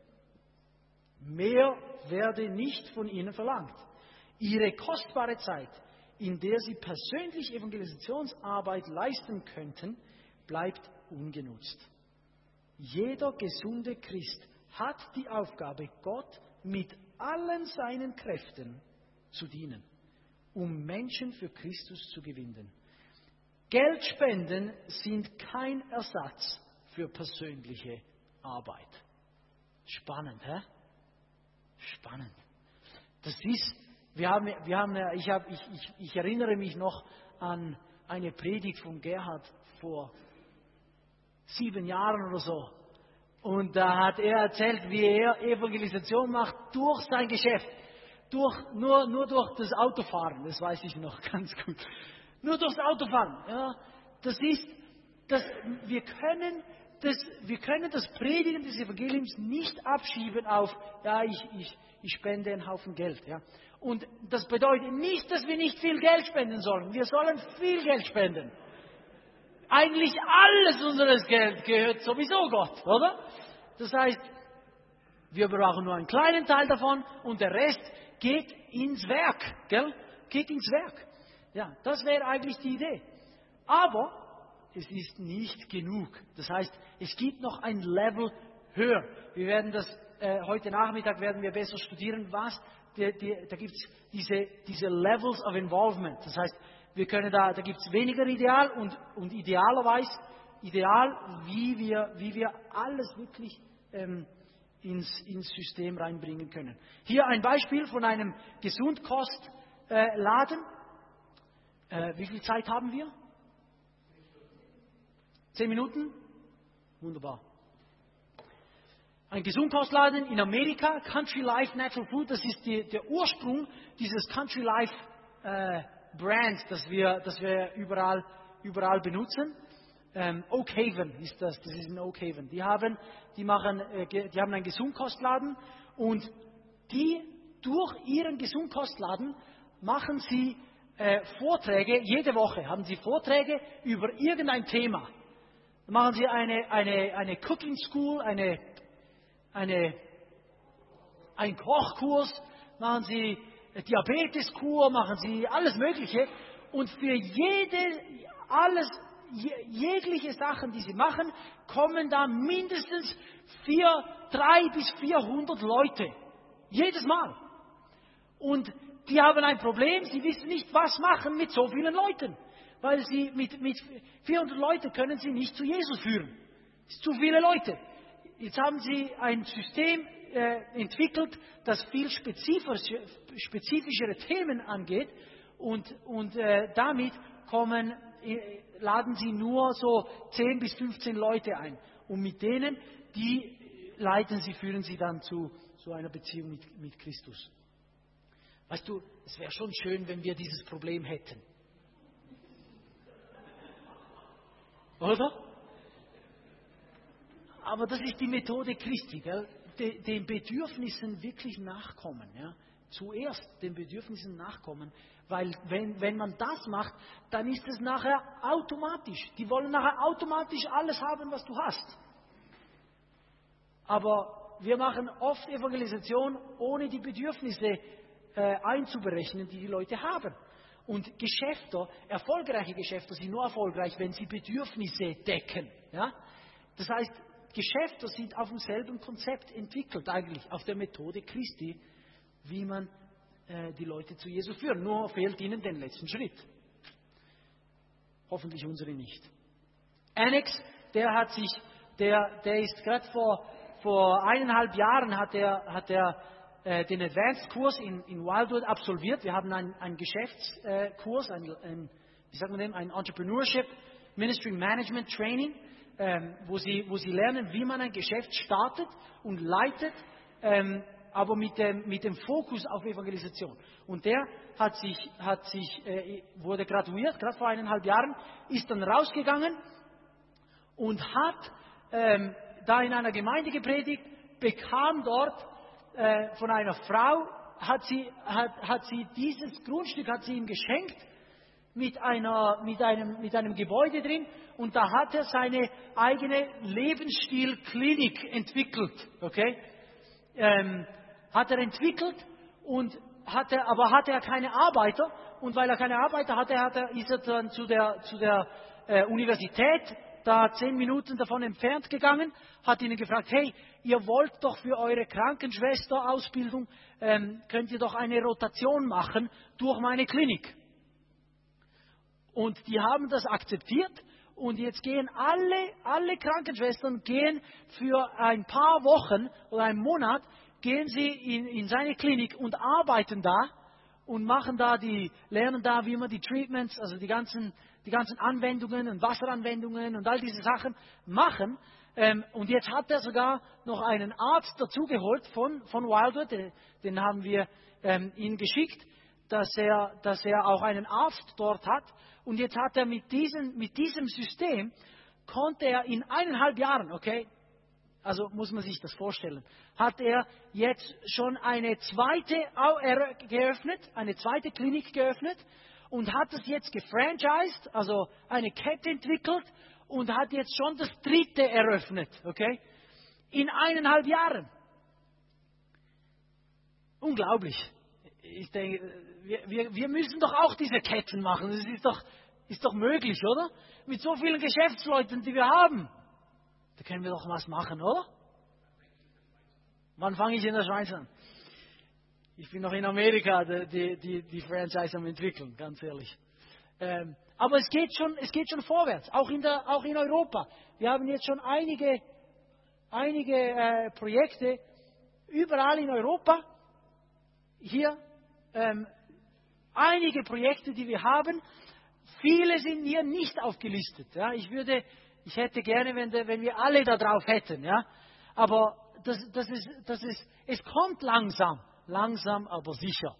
Mehr werde nicht von ihnen verlangt. Ihre kostbare Zeit, in der sie persönlich Evangelisationsarbeit leisten könnten, bleibt ungenutzt. Jeder gesunde Christ hat die Aufgabe, Gott mit allen seinen Kräften zu dienen, um Menschen für Christus zu gewinnen. Geldspenden sind kein Ersatz für persönliche Arbeit. Spannend, hä? Spannend. Das ist, wir haben, wir haben, ich, habe, ich, ich, ich erinnere mich noch an eine Predigt von Gerhard vor sieben Jahren oder so. Und da hat er erzählt, wie er Evangelisation macht durch sein Geschäft. Durch, nur, nur durch das Autofahren, das weiß ich noch ganz gut. Nur durchs Autofahren. Ja, das ist, das, wir, können das, wir können das Predigen des Evangeliums nicht abschieben auf, ja, ich, ich, ich spende einen Haufen Geld. Ja. Und das bedeutet nicht, dass wir nicht viel Geld spenden sollen. Wir sollen viel Geld spenden. Eigentlich alles unseres Geld gehört sowieso Gott, oder? Das heißt, wir brauchen nur einen kleinen Teil davon und der Rest geht ins Werk, gell? Geht ins Werk. Ja, das wäre eigentlich die Idee. Aber es ist nicht genug. Das heißt, es gibt noch ein Level höher. Wir werden das, äh, heute Nachmittag werden wir besser studieren, was, die, die, da gibt es diese, diese Levels of Involvement. Das heißt, wir können da, da gibt es weniger Ideal und, und idealerweise, ideal, wie wir, wie wir alles wirklich ähm, ins, ins System reinbringen können. Hier ein Beispiel von einem Gesundkostladen. Äh, wie viel Zeit haben wir? Zehn Minuten? Wunderbar. Ein Gesundkostladen in Amerika, Country Life Natural Food, das ist die, der Ursprung dieses Country Life äh, Brand, das wir, das wir überall, überall benutzen. Ähm, Oak Haven ist das, das ist in Oak Haven. Die haben, die machen, äh, die haben einen Gesundkostladen und die durch ihren Gesundkostladen machen sie äh, Vorträge, jede Woche haben sie Vorträge über irgendein Thema. Dann machen sie eine, eine, eine Cooking School, eine, eine, einen Kochkurs, machen sie Diabeteskur, machen sie alles Mögliche. Und für jede, alles, jegliche Sachen, die sie machen, kommen da mindestens vier, drei bis vierhundert Leute. Jedes Mal. Und die haben ein Problem, sie wissen nicht, was machen mit so vielen Leuten. Weil sie mit, mit vierhundert Leuten können sie nicht zu Jesus führen. Das sind zu viele Leute. Jetzt haben sie ein System äh, entwickelt, das viel spezifische, spezifischere Themen angeht. Und, und äh, damit kommen, äh, laden sie nur so zehn bis fünfzehn Leute ein. Und mit denen, die leiten sie, führen sie dann zu, zu einer Beziehung mit, mit Christus. Weißt du, es wäre schon schön, wenn wir dieses Problem hätten. Oder? Aber das ist die Methode Christi, gell? De, den Bedürfnissen wirklich nachkommen. Ja? Zuerst den Bedürfnissen nachkommen, weil wenn, wenn man das macht, dann ist es nachher automatisch. Die wollen nachher automatisch alles haben, was du hast. Aber wir machen oft Evangelisation, ohne die Bedürfnisse äh, einzuberechnen, die die Leute haben. Und Geschäfte, erfolgreiche Geschäfte sind nur erfolgreich, wenn sie Bedürfnisse decken. Ja? Das heißt, Geschäfte sind auf demselben Konzept entwickelt, eigentlich auf der Methode Christi, wie man äh, die Leute zu Jesus führt. Nur fehlt ihnen den letzten Schritt. Hoffentlich unsere nicht. Annex, der hat sich, der, der ist gerade vor, vor eineinhalb Jahren hat er, hat er äh, den Advanced-Kurs in, in Wildwood absolviert. Wir haben einen, einen Geschäftskurs, ein, ein, wie sagt man dem, ein Entrepreneurship Ministry Management Training, ähm, wo, sie, wo sie lernen, wie man ein Geschäft startet und leitet, ähm, aber mit dem, mit dem Fokus auf Evangelisation. Und der hat sich, hat sich, äh, wurde graduiert, gerade vor eineinhalb Jahren, ist dann rausgegangen und hat ähm, da in einer Gemeinde gepredigt, bekam dort äh, von einer Frau, hat sie, hat, hat sie dieses Grundstück hat sie ihm geschenkt mit, einer, mit, einem, mit einem Gebäude drin, und da hat er seine eigene Lebensstilklinik entwickelt. Okay? Ähm, hat er entwickelt und hatte, aber hatte er keine Arbeiter, und weil er keine Arbeiter hatte, hat er, ist er dann zu der, zu der äh, Universität, da zehn Minuten davon entfernt gegangen, hat ihnen gefragt, hey, ihr wollt doch für eure Krankenschwesterausbildung, ähm, könnt ihr doch eine Rotation machen durch meine Klinik. Und die haben das akzeptiert, und jetzt gehen alle, alle Krankenschwestern gehen für ein paar Wochen oder einen Monat, gehen sie in, in seine Klinik und arbeiten da und machen da die, lernen da, wie man die Treatments, also die ganzen, die ganzen Anwendungen und Wasseranwendungen und all diese Sachen machen. Ähm, und jetzt hat er sogar noch einen Arzt dazugeholt von, von Wildwood, den, den haben wir ähm, ihm geschickt, dass er, dass er auch einen Arzt dort hat. Und jetzt hat er mit diesem, mit diesem System, konnte er in eineinhalb Jahren, okay, also muss man sich das vorstellen, hat er jetzt schon eine zweite geöffnet, eine zweite Klinik geöffnet und hat es jetzt gefranchised, also eine Kette entwickelt, und hat jetzt schon das dritte eröffnet, okay, in eineinhalb Jahren. Unglaublich. Ich denke, wir, wir, wir müssen doch auch diese Ketten machen. Das ist doch, ist doch möglich, oder? Mit so vielen Geschäftsleuten, die wir haben. Da können wir doch was machen, oder? Wann fange ich in der Schweiz an? Ich bin noch in Amerika, die, die, die Franchise am entwickeln, ganz ehrlich. Ähm, aber es geht schon, es geht schon vorwärts, auch in, der, auch in Europa. Wir haben jetzt schon einige, einige äh, Projekte überall in Europa. Hier ähm, einige Projekte, die wir haben. Viele sind hier nicht aufgelistet. Ja. Ich würde, ich hätte gerne, wenn, de, wenn wir alle da drauf hätten. Ja. Aber das, das ist, das ist, es kommt langsam, langsam, aber sicher.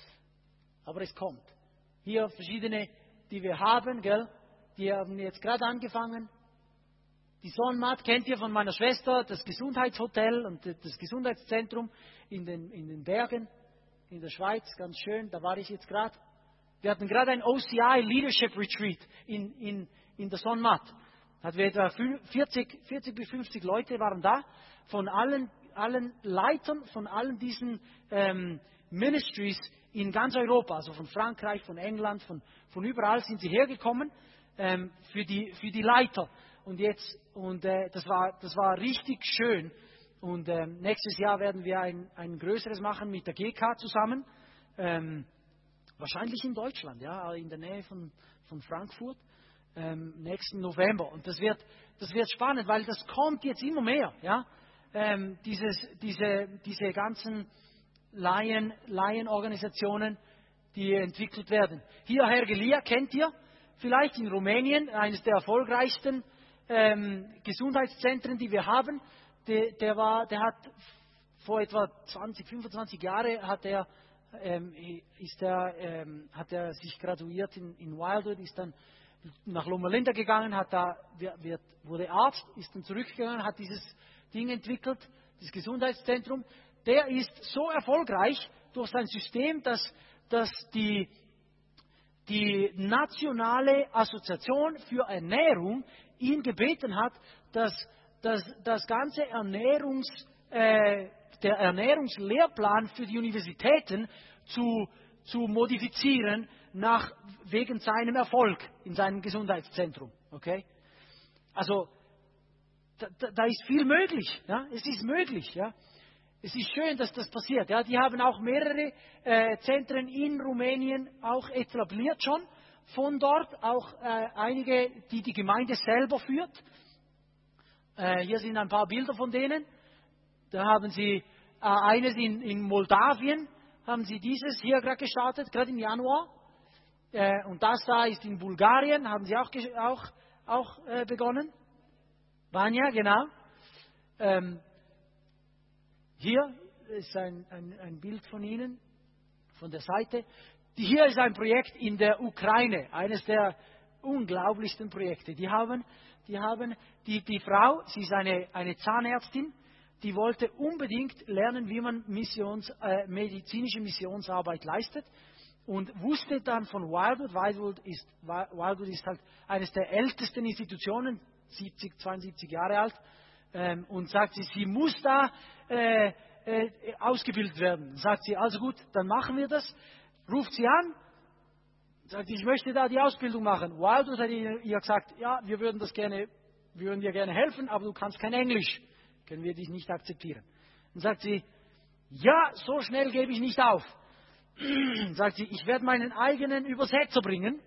Aber es kommt. Hier verschiedene, die wir haben, gell? Die haben jetzt gerade angefangen. Die Sonnenmatt kennt ihr von meiner Schwester, das Gesundheitshotel und das Gesundheitszentrum in den, in den Bergen in der Schweiz, ganz schön, da war ich jetzt gerade. Wir hatten gerade ein O C I Leadership Retreat in, in, in der Sonnenmatt. Hatten wir etwa vierzig, vierzig bis fünfzig Leute waren da, von allen, allen Leitern, von allen diesen ähm, Ministries in ganz Europa, also von Frankreich, von England, von, von überall sind sie hergekommen ähm, für, die, für die Leiter. Und jetzt, und äh, das war, das war richtig schön. Und ähm, nächstes Jahr werden wir ein, ein größeres machen mit der G K zusammen. Ähm, wahrscheinlich in Deutschland, ja, in der Nähe von, von Frankfurt, ähm, nächsten November. Und das wird, das wird spannend, weil das kommt jetzt immer mehr, ja. Ähm, dieses, diese, diese ganzen Laien, Laienorganisationen, die entwickelt werden. Hier Herr Gelia kennt ihr vielleicht in Rumänien, eines der erfolgreichsten ähm, Gesundheitszentren, die wir haben. Der, der, war, der hat vor etwa zwanzig, fünfundzwanzig Jahren hat er, ähm, ist er, ähm, hat er sich graduiert in, in Wildwood, ist dann nach Loma Linda gegangen, hat da, wird, wurde Arzt, ist dann zurückgegangen, hat dieses Ding entwickelt, das Gesundheitszentrum. Der ist so erfolgreich durch sein System, dass, dass die, die Nationale Assoziation für Ernährung ihn gebeten hat, dass Das, das ganze Ernährungs, äh, der Ernährungslehrplan für die Universitäten zu, zu modifizieren nach, wegen seinem Erfolg in seinem Gesundheitszentrum. Okay? Also da, da ist viel möglich. Ja? Es ist möglich. Ja? Es ist schön, dass das passiert. Ja? Die haben auch mehrere äh, Zentren in Rumänien auch etabliert schon. Von dort auch äh, einige, die die Gemeinde selber führt. Äh, hier sind ein paar Bilder von denen. Da haben sie eines in, in Moldawien, haben sie dieses hier gerade gestartet, gerade im Januar. Äh, und das da ist in Bulgarien, haben sie auch, auch, auch äh, begonnen. Vanya, genau. Ähm, hier ist ein, ein, ein Bild von ihnen, von der Seite. Die, hier ist ein Projekt in der Ukraine, eines der unglaublichsten Projekte. Die haben, die haben, die, die Frau, sie ist eine, eine Zahnärztin, die wollte unbedingt lernen, wie man Missions, äh, medizinische Missionsarbeit leistet und wusste dann von Wildwood, Wildwood ist, Wildwood ist halt eines der ältesten Institutionen, siebzig, zweiundsiebzig Jahre alt, ähm, und sagt sie, sie muss da äh, äh, ausgebildet werden. Sagt sie, also gut, dann machen wir das. Ruft sie an, sagt, ich möchte da die Ausbildung machen. Wildwood hat ihr gesagt, ja, wir würden das gerne, wir würden dir gerne helfen, aber du kannst kein Englisch. Können wir dich nicht akzeptieren. Dann sagt sie, ja, so schnell gebe ich nicht auf. Sagt sie, ich werde meinen eigenen Übersetzer bringen,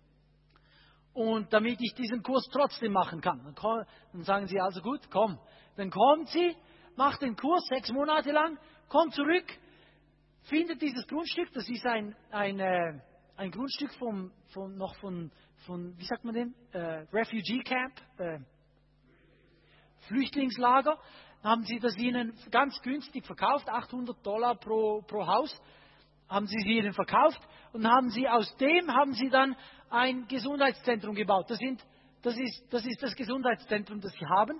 und damit ich diesen Kurs trotzdem machen kann. Dann, dann sagen sie, also gut, komm. Dann kommt sie, macht den Kurs sechs Monate lang, kommt zurück, findet dieses Grundstück, das ist ein, ein, äh, ein Grundstück vom, vom, noch von, von, wie sagt man denn, äh, Refugee Camp, äh, Flüchtlingslager. Dann haben sie das ihnen ganz günstig verkauft, achthundert Dollar pro, pro Haus, haben sie sie ihnen verkauft, und haben sie aus dem haben sie dann ein Gesundheitszentrum gebaut. Das, sind, das, ist, das ist das Gesundheitszentrum, das sie haben.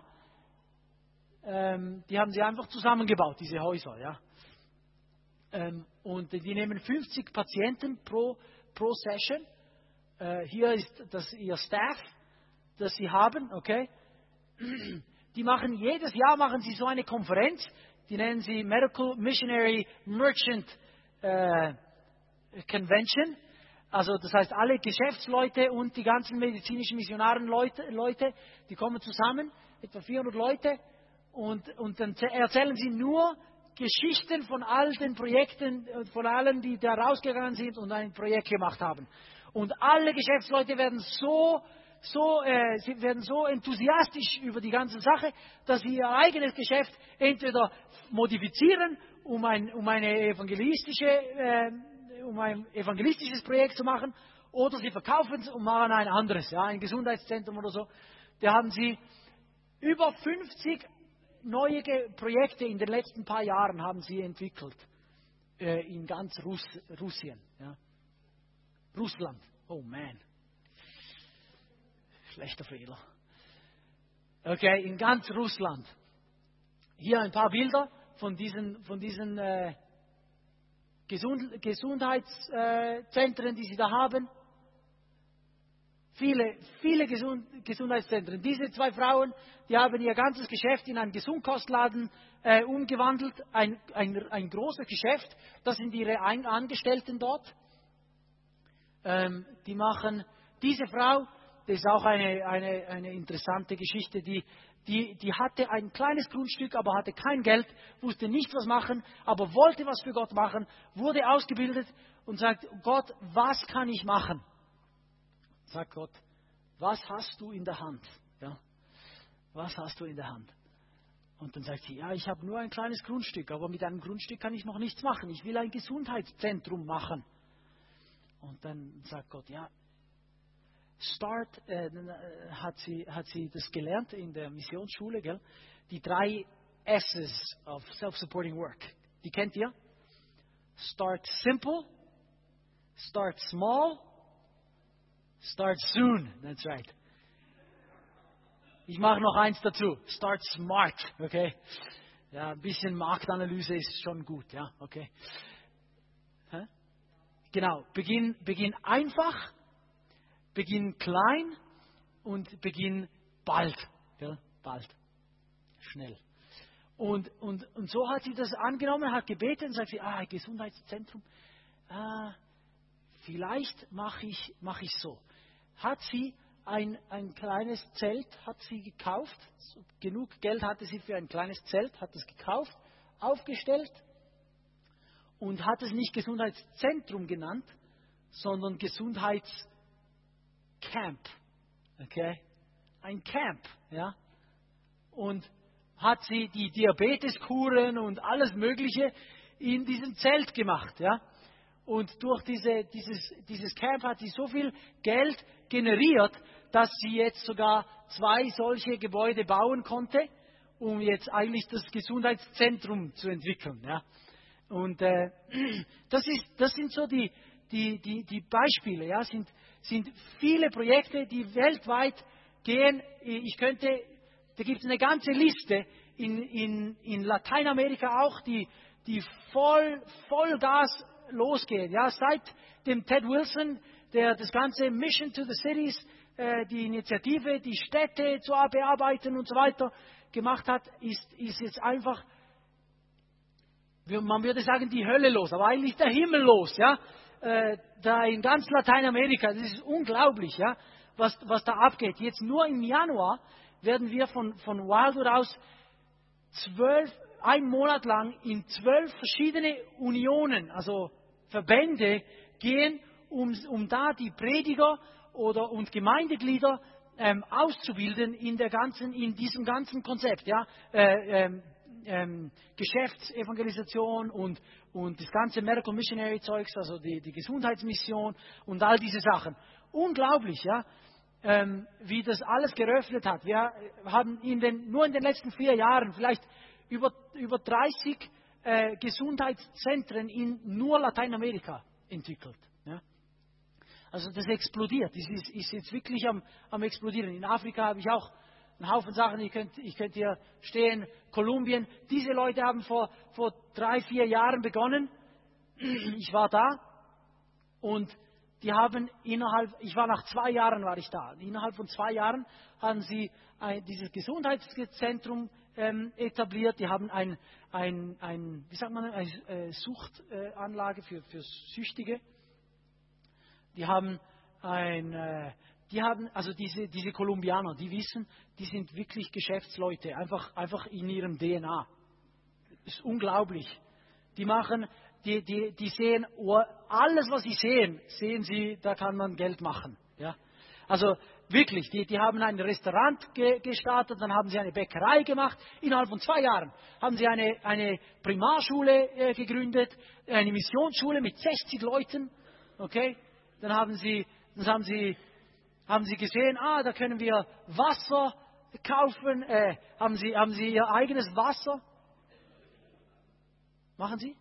Ähm, die haben sie einfach zusammengebaut, diese Häuser, ja. Ähm, und die nehmen fünfzig Patienten pro, pro Session. Äh, hier ist das ihr Staff, das sie haben, okay. Die machen jedes Jahr machen sie so eine Konferenz, die nennen sie Medical Missionary Merchant äh, Convention. Also das heißt, alle Geschäftsleute und die ganzen medizinischen Missionaren Leute, Leute, die kommen zusammen, etwa vierhundert Leute, und, und dann erzählen sie nur Geschichten von all den Projekten, von allen, die da rausgegangen sind und ein Projekt gemacht haben. Und alle Geschäftsleute werden so So, äh, sie werden so enthusiastisch über die ganze Sache, dass sie ihr eigenes Geschäft entweder modifizieren, um ein, um eine evangelistische, äh, um ein evangelistisches Projekt zu machen, oder sie verkaufen es und machen ein anderes, ja, ein Gesundheitszentrum oder so. Da haben sie über fünfzig neue Projekte in den letzten paar Jahren haben sie entwickelt, äh, in ganz Russ, Russien, ja. Russland, oh man. Schlechter Fehler. Okay, in ganz Russland. Hier ein paar Bilder von diesen, von diesen äh, Gesund, Gesundheitszentren, die sie da haben. Viele, viele Gesund, Gesundheitszentren. Diese zwei Frauen, die haben ihr ganzes Geschäft in einen Gesundkostladen äh, umgewandelt. Ein, ein, ein großes Geschäft. Das sind ihre Angestellten dort. Ähm, die machen, diese Frau, das ist auch eine, eine, eine interessante Geschichte, die, die, die hatte ein kleines Grundstück, aber hatte kein Geld, wusste nicht, was machen, aber wollte was für Gott machen, wurde ausgebildet und sagt, Gott, was kann ich machen? Sagt Gott, was hast du in der Hand? Ja? Was hast du in der Hand? Und dann sagt sie, ja, ich habe nur ein kleines Grundstück, aber mit einem Grundstück kann ich noch nichts machen. Ich will ein Gesundheitszentrum machen. Und dann sagt Gott, ja, Start, äh, hat, sie, hat sie das gelernt in der Missionsschule, gell? Die drei S's of Self-Supporting Work. Die kennt ihr? Start simple, start small, start soon. That's right. Ich mache noch eins dazu. Start smart, okay? Ja, ein bisschen Marktanalyse ist schon gut, ja, okay. Hä? Genau, beginn, beginn einfach. Beginn klein und beginn bald. Ja, bald. Schnell. Und, und, und so hat sie das angenommen, hat gebetet und sagt sie, ah, Gesundheitszentrum, ah, vielleicht mache ich, mach ich so. Hat sie ein, ein kleines Zelt, hat sie gekauft, so, genug Geld hatte sie für ein kleines Zelt, hat es gekauft, aufgestellt und hat es nicht Gesundheitszentrum genannt, sondern Gesundheits Camp, okay, ein Camp, ja, und hat sie die Diabeteskuren und alles Mögliche in diesem Zelt gemacht. Ja? Und durch diese, dieses, dieses Camp hat sie so viel Geld generiert, dass sie jetzt sogar zwei solche Gebäude bauen konnte, um jetzt eigentlich das Gesundheitszentrum zu entwickeln. Ja? Und äh, das, ist, das sind so die, die, die, die Beispiele. Ja? Sind, sind viele Projekte, die weltweit gehen. Ich könnte, da gibt es eine ganze Liste in, in, in Lateinamerika auch, die, die voll, voll Gas losgehen. Ja? Seit dem Ted Wilson, der das ganze Mission to the Cities, äh, die Initiative, die Städte zu bearbeiten und so weiter gemacht hat, ist, ist jetzt einfach, man würde sagen, die Hölle los, aber eigentlich der Himmel los, ja, äh, da in ganz Lateinamerika, das ist unglaublich, ja, was, was da abgeht. Jetzt nur im Januar werden wir von, von Wildwood aus zwölf, einen Monat lang in zwölf verschiedene Unionen, also Verbände gehen, um, um da die Prediger oder und Gemeindeglieder ähm, auszubilden in der ganzen, in diesem ganzen Konzept, ja, äh, ähm, ähm, Geschäftsevangelisation und, und das ganze Medical Missionary Zeugs, also die, die Gesundheitsmission und all diese Sachen. Unglaublich, ja, ähm, wie das alles geöffnet hat. Wir haben in den, nur in den letzten vier Jahren vielleicht über, über dreißig äh, Gesundheitszentren in nur Lateinamerika entwickelt. Ja. Also das explodiert, das ist, ist jetzt wirklich am, am explodieren. In Afrika habe ich auch einen Haufen Sachen, ich könnte ich könnt hier stehen, Kolumbien. Diese Leute haben vor, vor drei, vier Jahren begonnen. Ich war da und die haben innerhalb, ich war nach zwei Jahren war ich da. Innerhalb von zwei Jahren haben sie ein, dieses Gesundheitszentrum ähm, etabliert. Die haben ein, ein, ein wie sagt man, eine äh, Suchtanlage für, für Süchtige. Die haben ein, äh, die haben, also diese, diese Kolumbianer, die wissen, die sind wirklich Geschäftsleute, einfach, einfach in ihrem D N A. Das ist unglaublich. Die machen, die, die, die sehen, oh, alles was sie sehen, sehen sie, da kann man Geld machen. Ja? Also wirklich, die, die haben ein Restaurant ge, gestartet, dann haben sie eine Bäckerei gemacht. Innerhalb von zwei Jahren haben sie eine, eine Primarschule äh, gegründet, eine Missionsschule mit sechzig Leuten. Okay? Dann haben sie, dann haben sie, haben sie gesehen, ah, da können wir Wasser kaufen. Äh, haben sie, haben sie ihr eigenes Wasser? Machen Sie?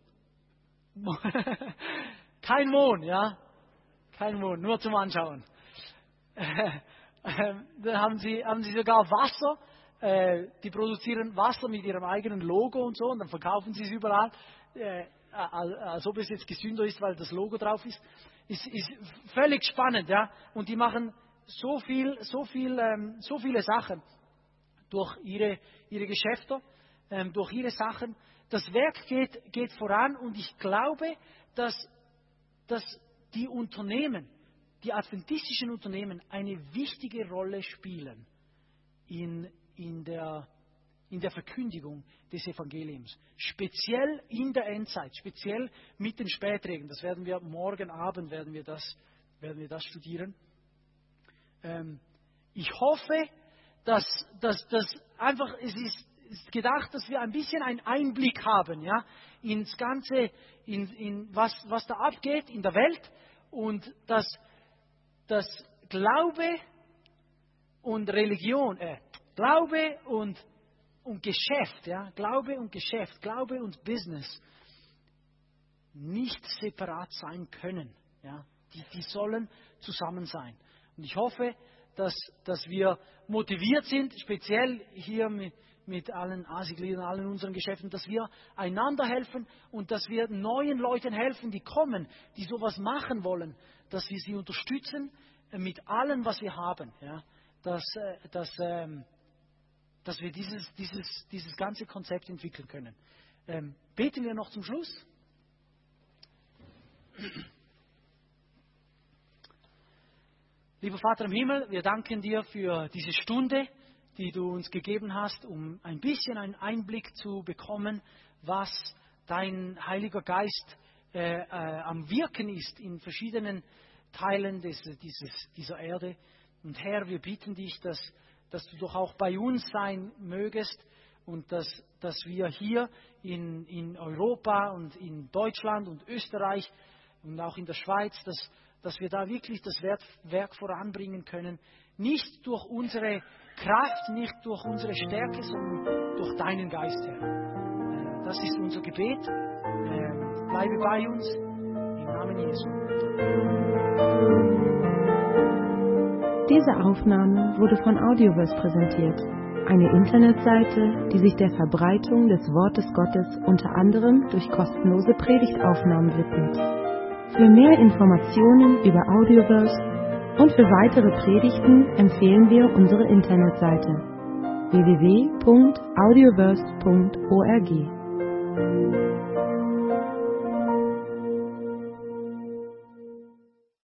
Kein Mohn, ja? Kein Mohn, nur zum Anschauen. Äh, äh, dann haben sie, haben sie sogar Wasser. Äh, die produzieren Wasser mit ihrem eigenen Logo und so und dann verkaufen sie es überall. Äh, als ob es jetzt gesünder ist, weil das Logo drauf ist. Ist, ist völlig spannend, ja. Und die machen so viel, so viel, ähm, so viele Sachen durch ihre, ihre Geschäfte, ähm, durch ihre Sachen. Das Werk geht, geht voran und ich glaube, dass, dass die Unternehmen, die adventistischen Unternehmen eine wichtige Rolle spielen in, in der in der Verkündigung des Evangeliums. Speziell in der Endzeit, speziell mit den Spätregen. Das werden wir morgen Abend werden wir das, werden wir das studieren. Ähm, ich hoffe, dass, dass das einfach, es ist, ist gedacht, dass wir ein bisschen einen Einblick haben, ja, ins Ganze, in, in was, was da abgeht in der Welt und dass, dass Glaube und Religion, äh, Glaube und Und Geschäft, ja, Glaube und Geschäft, Glaube und Business nicht separat sein können. Ja, die, die sollen zusammen sein. Und ich hoffe, dass, dass wir motiviert sind, speziell hier mit, mit allen A S I-Gliedern, allen unseren Geschäften, dass wir einander helfen und dass wir neuen Leuten helfen, die kommen, die sowas machen wollen, dass wir sie unterstützen mit allem, was wir haben. Ja, dass, dass ähm, dass wir dieses, dieses, dieses ganze Konzept entwickeln können. Ähm, beten wir noch zum Schluss. Lieber Vater im Himmel, wir danken dir für diese Stunde, die du uns gegeben hast, um ein bisschen einen Einblick zu bekommen, was dein Heiliger Geist äh, äh, am Wirken ist in verschiedenen Teilen des, dieses, dieser Erde. Und Herr, wir bitten dich, dass dass du doch auch bei uns sein mögest und dass, dass wir hier in, in Europa und in Deutschland und Österreich und auch in der Schweiz, dass, dass wir da wirklich das Werk, Werk voranbringen können. Nicht durch unsere Kraft, nicht durch unsere Stärke, sondern durch deinen Geist, Herr. Äh, das ist unser Gebet. Äh, bleibe bei uns. Im Namen Jesu. Diese Aufnahme wurde von Audioverse präsentiert. Eine Internetseite, die sich der Verbreitung des Wortes Gottes unter anderem durch kostenlose Predigtaufnahmen widmet. Für mehr Informationen über Audioverse und für weitere Predigten empfehlen wir unsere Internetseite w w w punkt audioverse punkt org.